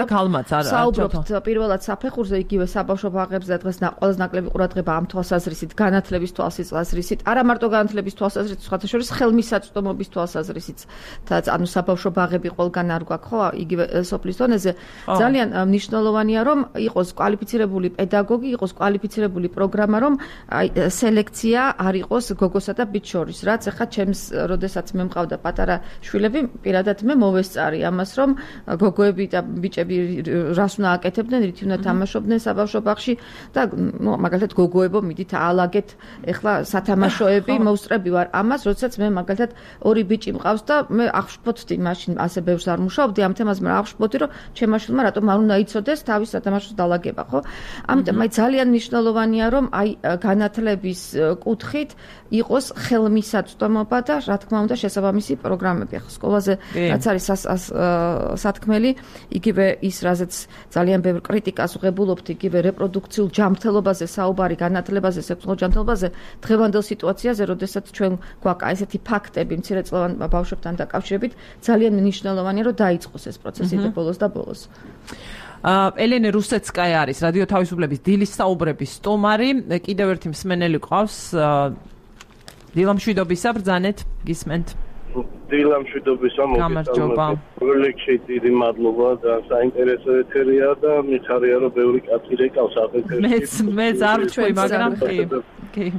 საუბრობთ პირველად საფეხურზე, იგივე საბავშვო ბაღებზე და დღეს ყველაზე ნაკლები ყურადღება ამ თვალსაზრისით, განათლების თვალსაზრისით, არა მარტო განათლების თვალსაზრისით, სხვათა შორის ხელმისაწვდომობის თვალსაზრისით, ანუ საბავშვო ბაღები ყველგან არ გვაქვს, ხო, იგივე სოფლის დონეზე, ძალიან მნიშვნელოვანია, რომ იყოს კვალიფიცირებული პედაგოგი, იყოს კვალიფიცირებული პროგრამა, რომ სელექცია არ იყოს გოგოსა და ბიჭს შორის, რაც ახლა ჩემს, როდესაც მე მყავდა პატარა შვილები, პირადად მე მოვესწარი ამას, რომ გოგოები და ბიჭები რას უნდა აკეთებდნენ, რითი უნდა თამაშობდნენ საბავშვო ბაღში და მაგალითად გოგოებო მიდით აალაგეთ ეხლა სათამაშოები, მოვსწრები ვარ ამას, როდესაც მე მაგალითად ორი ბიჭი მყავს და მე აღშფოთდი მაშინ ასე ბევრს არ მუშაობდი ამ თემაზე, მაგრამ აღშფოთდი, რომ ჩემმა შვილმა რატომ არ უნდა იცოდეს თავის სათამაშოს დალაგება, ხო? ამიტომ აი ძალიან მნიშვნელოვანია, რომ აი განათლების კუთხით იყოს ხელმისაწვდომობა და რა თქმა უნდა შესაბამისი პროგრამები. ახლა სკოლაზე რაც არის სათქმელი, იგივე ის, რაზეც ძალიან ბევრ კრიტიკას ვღებულობთ, იგივე რეპროდუქციულ ჯანმრთელობაზე საუბარი, განათლებაზე, სექსუალურ ჯანმრთელობაზე, დღევანდელ სიტუაციაზე, როდესაც ჩვენ გვაქვს ესეთი ფაქტები მცირეწლოვან ბავშვებთან დაკავშირებით, ძალიან მნიშვნელოვანია, რომ დაიწყოს ეს პროცესი ბოლოს და ბოლოს. ელენე რუსეცკაია არის რადიო თავისუფლების დილის საუბრების სტუმარი, კიდევ ერთი მსმენელი ყავს. დილამშვიდობისა, ბრძანეთ, გისმენთ. დილამშვიდობისა, მოგესალმებით. პროექტში დიდი მადლობა და საინტერესო ეთერია და მიხარია, რომ ბევრი კაცი რეკავს აფეთერში. მეც არ ვჩვევი, მაგრამ კი.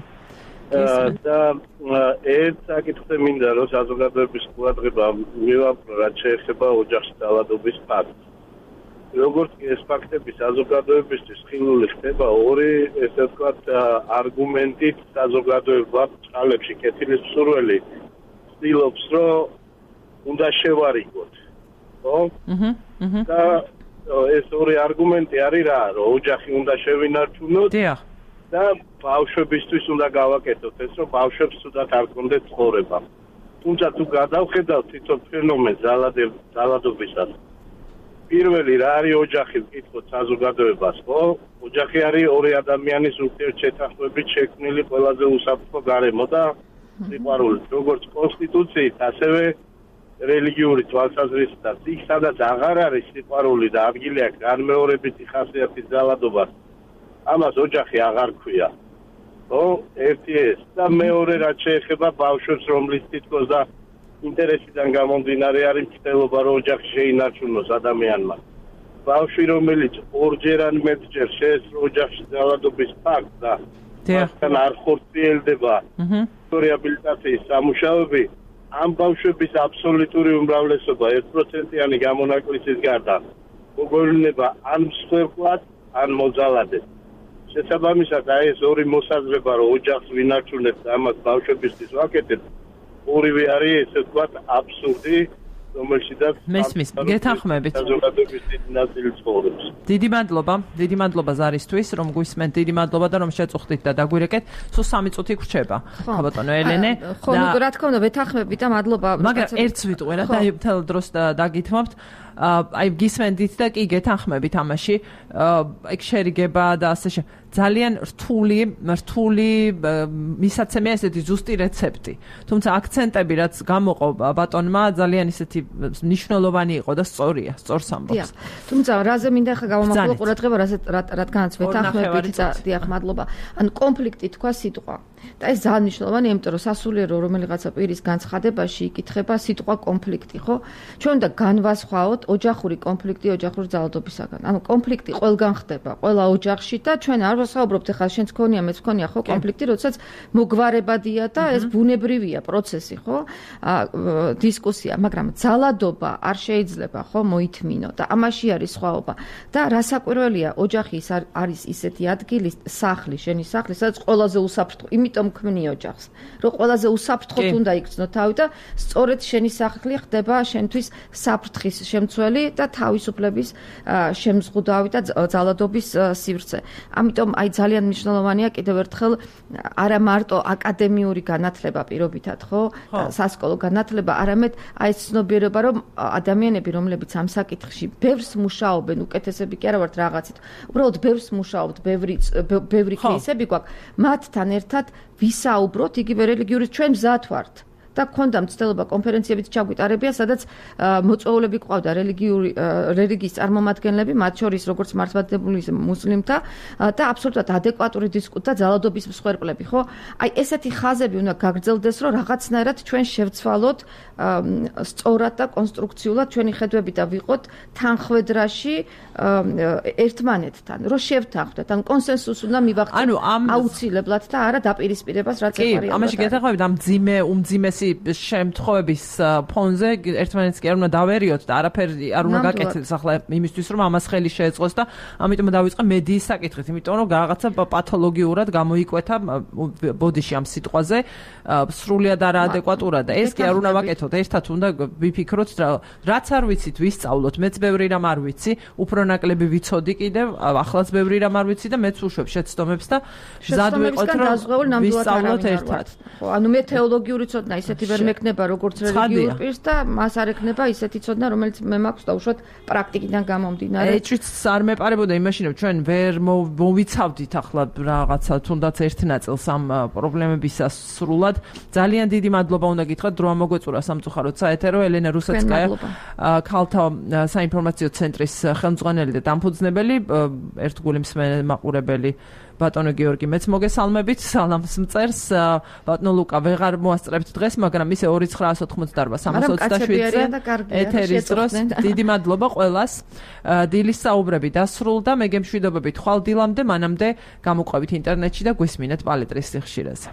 და ერთ საკითხზე მინდა, რომ საზოგადოების ყურადღება მივაპყრო, რაც შეეხება ოჯახში დაავადების ფაქტს. როგორც კი ეს ფაქტები საზოგადოებისთვის ხილული ხდება, ორი ესე ვთქვათ არგუმენტით საზოგადოება წყალებში კეთილის მსურველი ცდილობს, რომ უნდა შევარიგოთ, ხო? და ეს ორი არგუმენტი არის რა, რომ ოჯახი უნდა შევინარჩუნოთ და ბავშვებისთვის უნდა გავაკეთოთ ეს, რომ ბავშვებს თუდად არ კონდეთ ცხოვრება. თუმცა თუ გადავხედავთ თვითონ ფენომენს ძალადობისას, პირველი რა არის ოჯახი, ვკითხოთ საზოგადოებას, ხო? ოჯახი არის ორი ადამიანის ურთიერთშეთანხმებით შექმნილი ყველაზე უსაფრთხო გარემო და სიყვარული, როგორც კონსტიტუციით, ასევე რელიგიური თვალსაზრისითაც. იქ სადაც აღარ არის სიყვარული და ადგილი აქვს განმეორებითი ხასიათის ძალადობას, ამას ოჯახი აღარ ქვია. ხო? ერთი ეს და მეორე რაც შეეხება ბავშვებს, რომლის თითქოს და ინტერესიდან გამომდინარე არის მცდელობა, რომ ოჯახში შეინარჩუნოს ადამიანმა. ბავშვი, რომელიც ორჯერ ან მეტჯერ შეესწრო ოჯახში ძალადობის ფაქტს და მასთან არ ხორციელდება რეაბილიტაციის სამუშაოები, ამ ბავშვების აბსოლუტური უმრავლესობა 1%-იანი გამონაკლისის გარდა მოგოვლინება ან მსხვერპლად, ან მოძალადად. შესაბამისად, აი ეს ორი მოსაზრება, რომ ოჯახს ვინარჩუნებთ და ამას ბავშვებისთვის ვაკეთებთ, ორივე არის ესე ვთქვათ აბსურდი, რომელშიც მესმის, გეთანხმებით. საზოგადოების დიდი ნაწილი ცხოვრობს. დიდი მადლობა ზარისთვის, რომ გვისმენთ, დიდი მადლობა და რომ შეწუხდით და დაგვირეკეთ. სულ 3 წუთი გრჩება. ხო ბატონო ელენე. ხო, რა თქმა უნდა, ვეთანხმებით და მადლობა. მაგრამ ერთს ვიტყვე რა, და მთელ დროს დაგითმობთ. აი გისმენდით და კი გეთანხმებით ამაში. ეგ შერიგება და ასე ძალიან რთული მისაცემია ესეთი ზუსტი რეცეპტი. თუმცა აქცენტები რაც გამოყო ბატონმა ძალიან ისეთი მნიშვნელოვანი იყო და სწორია, სწორს ამბობს. თუმცა რაზე მინდა ხა გამომახვილო ყურადღება, რადგანაც ვეთანხმებით და დიახ, მადლობა. ანუ კონფლიქტი თქვა სიტყვა. და ეს ძალიან მნიშვნელოვანია, იმიტომ რომ სასულიერო რომელიღაცა პირის განცხადებაში იკითხება სიტყვა კონფლიქტი, ხო? ჩვენ უნდა განვასხვაოთ ოჯახური კონფლიქტი ოჯახური ძალადობისაგან. ანუ კონფლიქტი ყველგან ხდება, ყველა ოჯახში და ჩვენ არ ვსაუბრობთ ახლა შენც ქონია, მეც ქონია, ხო, კონფლიქტი, როდესაც მოგვარებადია და ეს ბუნებრივია პროცესი, ხო? დისკუსია, მაგრამ ძალადობა არ შეიძლება, ხო, მოითმინო და ამაში არის სხვაობა. და რასაკვირველია, ოჯახი არის ისეთი ადგილი, სახლი, შენი სახლი, სადაც ყველაზე უსაფრთხო, იმიტომ ქმნი ოჯახს, რომ ყველაზე უსაფრთხოდ უნდა იქცნო თავი და სწორედ შენი სახლი ხდება შენთვის საფრთხის შემცველი და თავისუფლების შემზღუდავი და ძალადობის სივრცე. ამიტომ ამიტომ აი ძალიან მნიშვნელოვანია კიდევ ერთხელ არა მარტო აკადემიური განათლება პირობითად, ხო? სასკოლო განათლება, არამედ აი ეს ცნობიერება, რომ ადამიანები, რომლებიც ამ საკითხში ბევრს მუშაობენ, უკეთესები კი არა ვართ რაღაცით. უბრალოდ ბევრს მუშაობთ, ბევრი кейსები გვაქვს, მათთან ერთად ვისაუბროთ იგივე რელიგიური ჩვენ მზად ვართ. და გქონდა მცდელობა კონფერენციებით ჩაგვიტარებია, სადაც მოწვეულები ყავდა რელიგიის წარმომადგენლები, მათ შორის როგორც მართლმადიდებლური მუსლიმთა და აბსოლუტურად ადეკვატური დისკუსია და ძალადობის მსხვერპლები, ხო? აი ესეთი ხაზები უნდა გაგრძელდეს, რომ რაღაცნაირად ჩვენ შევცვალოთ სწორად და კონსტრუქციულად ჩვენი ხედვები და ვიყოთ თანხმედრაში ერთმანეთთან, რომ შევთანხმდეთ, ან კონსენსუსს უნდა მივახდეთ აუცილებლად და არა დაპირისპირებას, რაც ეყარია. კი, ამაში გეთანხმებით ამ უმძიმესი შემთხვევების ფონზე ერთმანეთს კი არ უნდა დავერიოთ და არაფერი არ უნდა გაკეთდეს ახლა იმისთვის რომ ამას ხელი შეეწყოს და ამიტომ დავიწყე მედიის საკითხით, იმიტომ რომ რაღაცა პათოლოგიურად გამოიკვეთა ბოდიში ამ სიტყვაზე სრულიად არაადეკვატურად და ეს კი არ უნდა ვაკეთოთ. ერთად უნდა ვიფიქროთ რაც არ ვიცით ვისწავლოთ, მეც ბევრი რამ არ ვიცი, უფრო ნაკლები ვიცოდი კიდევ, ახლაც ბევრი რამ არ ვიცი და მეც უშვებ შეცდომებს და მზად ვიყოთ რომ ვისწავლოთ ერთად. ხო, ანუ მე თეოლოგიური ცოდნა ისეთი ვერ მექნება როგორც რელიგიურ პირს და მას არ ექნება ისეთი ცოდნა, რომელიც მე მაქვს დაუშვათ პრაქტიკიდან გამომდინარე. ეჭვიც არ მეპარებოდა იმაში, რომ ჩვენ ვერ მოვიცავდით ახლა რაღაცა თუნდაც ერთ ნაწილს ამ პრობლემებისას სრულად. ძალიან დიდი მადლობა უნდა გითხრათ, დრო ამოგვეწურა სამწუხაროდ საეთერო ელენა რუსეცკაია, ქალთა საინფორმაციო ცენტრის ხელმძღვანელი და დამფუძნებელი, ერთგული მსმენელი მაყურებელი ბატონო გიორგი მეც მოგესალმებით, სალამს მწერს. ბატონო ლუკა ვეღარ მოასწრებთ დღეს, მაგრამ ისე 2988-327-ზე ეთერის დროს დიდი მადლობა ყველას. დილის საუბრები დასრულდა, მე გემშვიდობებით ხვალ დილამდე, მანამდე გამოყვებით ინტერნეტში და გვესმინეთ პალეტრის სიხშირეზე.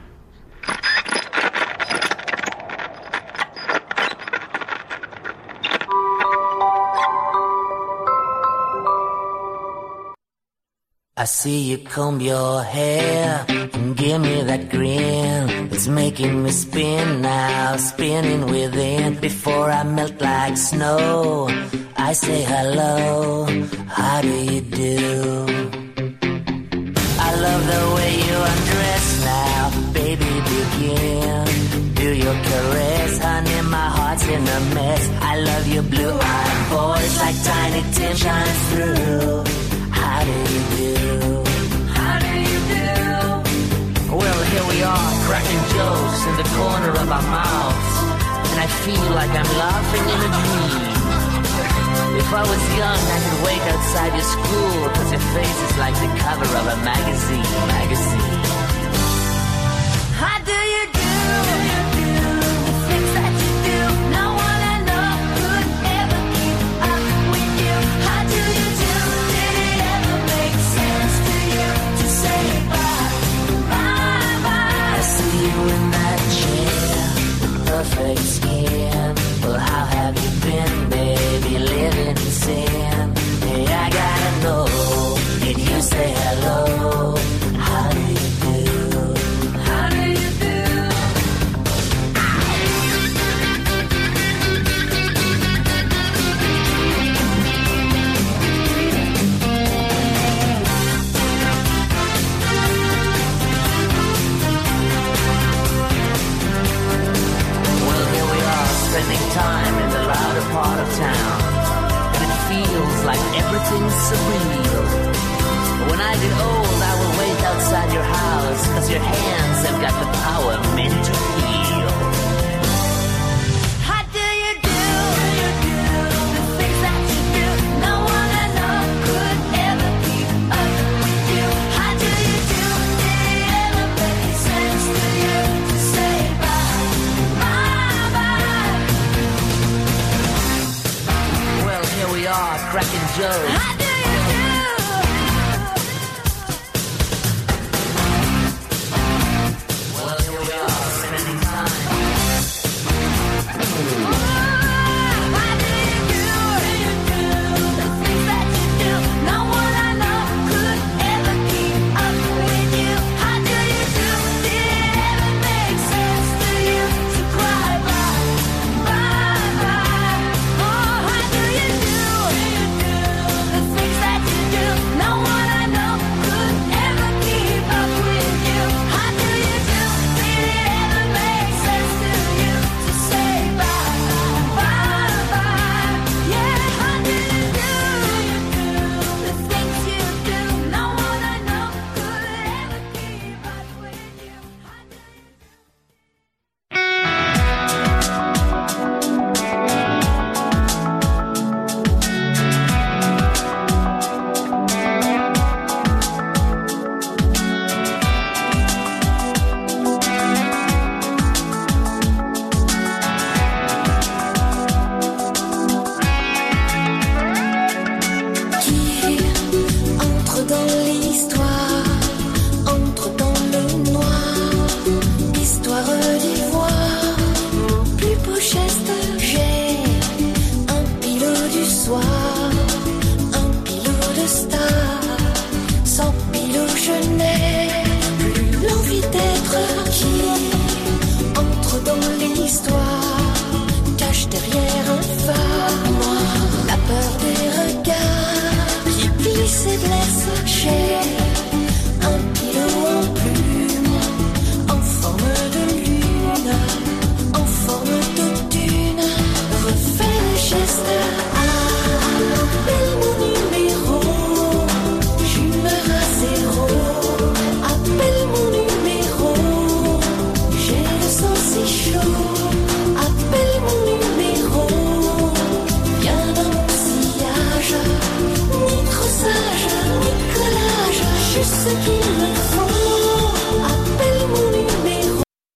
I see you comb your hair and give me that grin. It's making me spin now, spinning within. Before I melt like snow, I say hello, how do you do? I love the way you undress now, baby begin. Do your caress, honey, my heart's in a mess. I love your blue-eyed voice like Tiny Tim shines through. How do you do? How do you do? Well, here we are, cracking jokes in the corner of our mouths, and I feel like I'm laughing in a dream. If I was young, I could wait outside your school, 'cause your face is like the cover of a magazine. How do you do? The things that you do, no one I know could ever keep up with you. How do you do? Did it ever make sense to you to say bye, bye, bye? I see you in that chair, perfect skin. Well, how have you been, baby, living in sin? Hey, I gotta know, did you say hello? How do you do? How do you do? Well, here we are, spending time in the louder part of town, and it feels like everything's surreal. When I get old, I will wait outside your house, 'cause your hair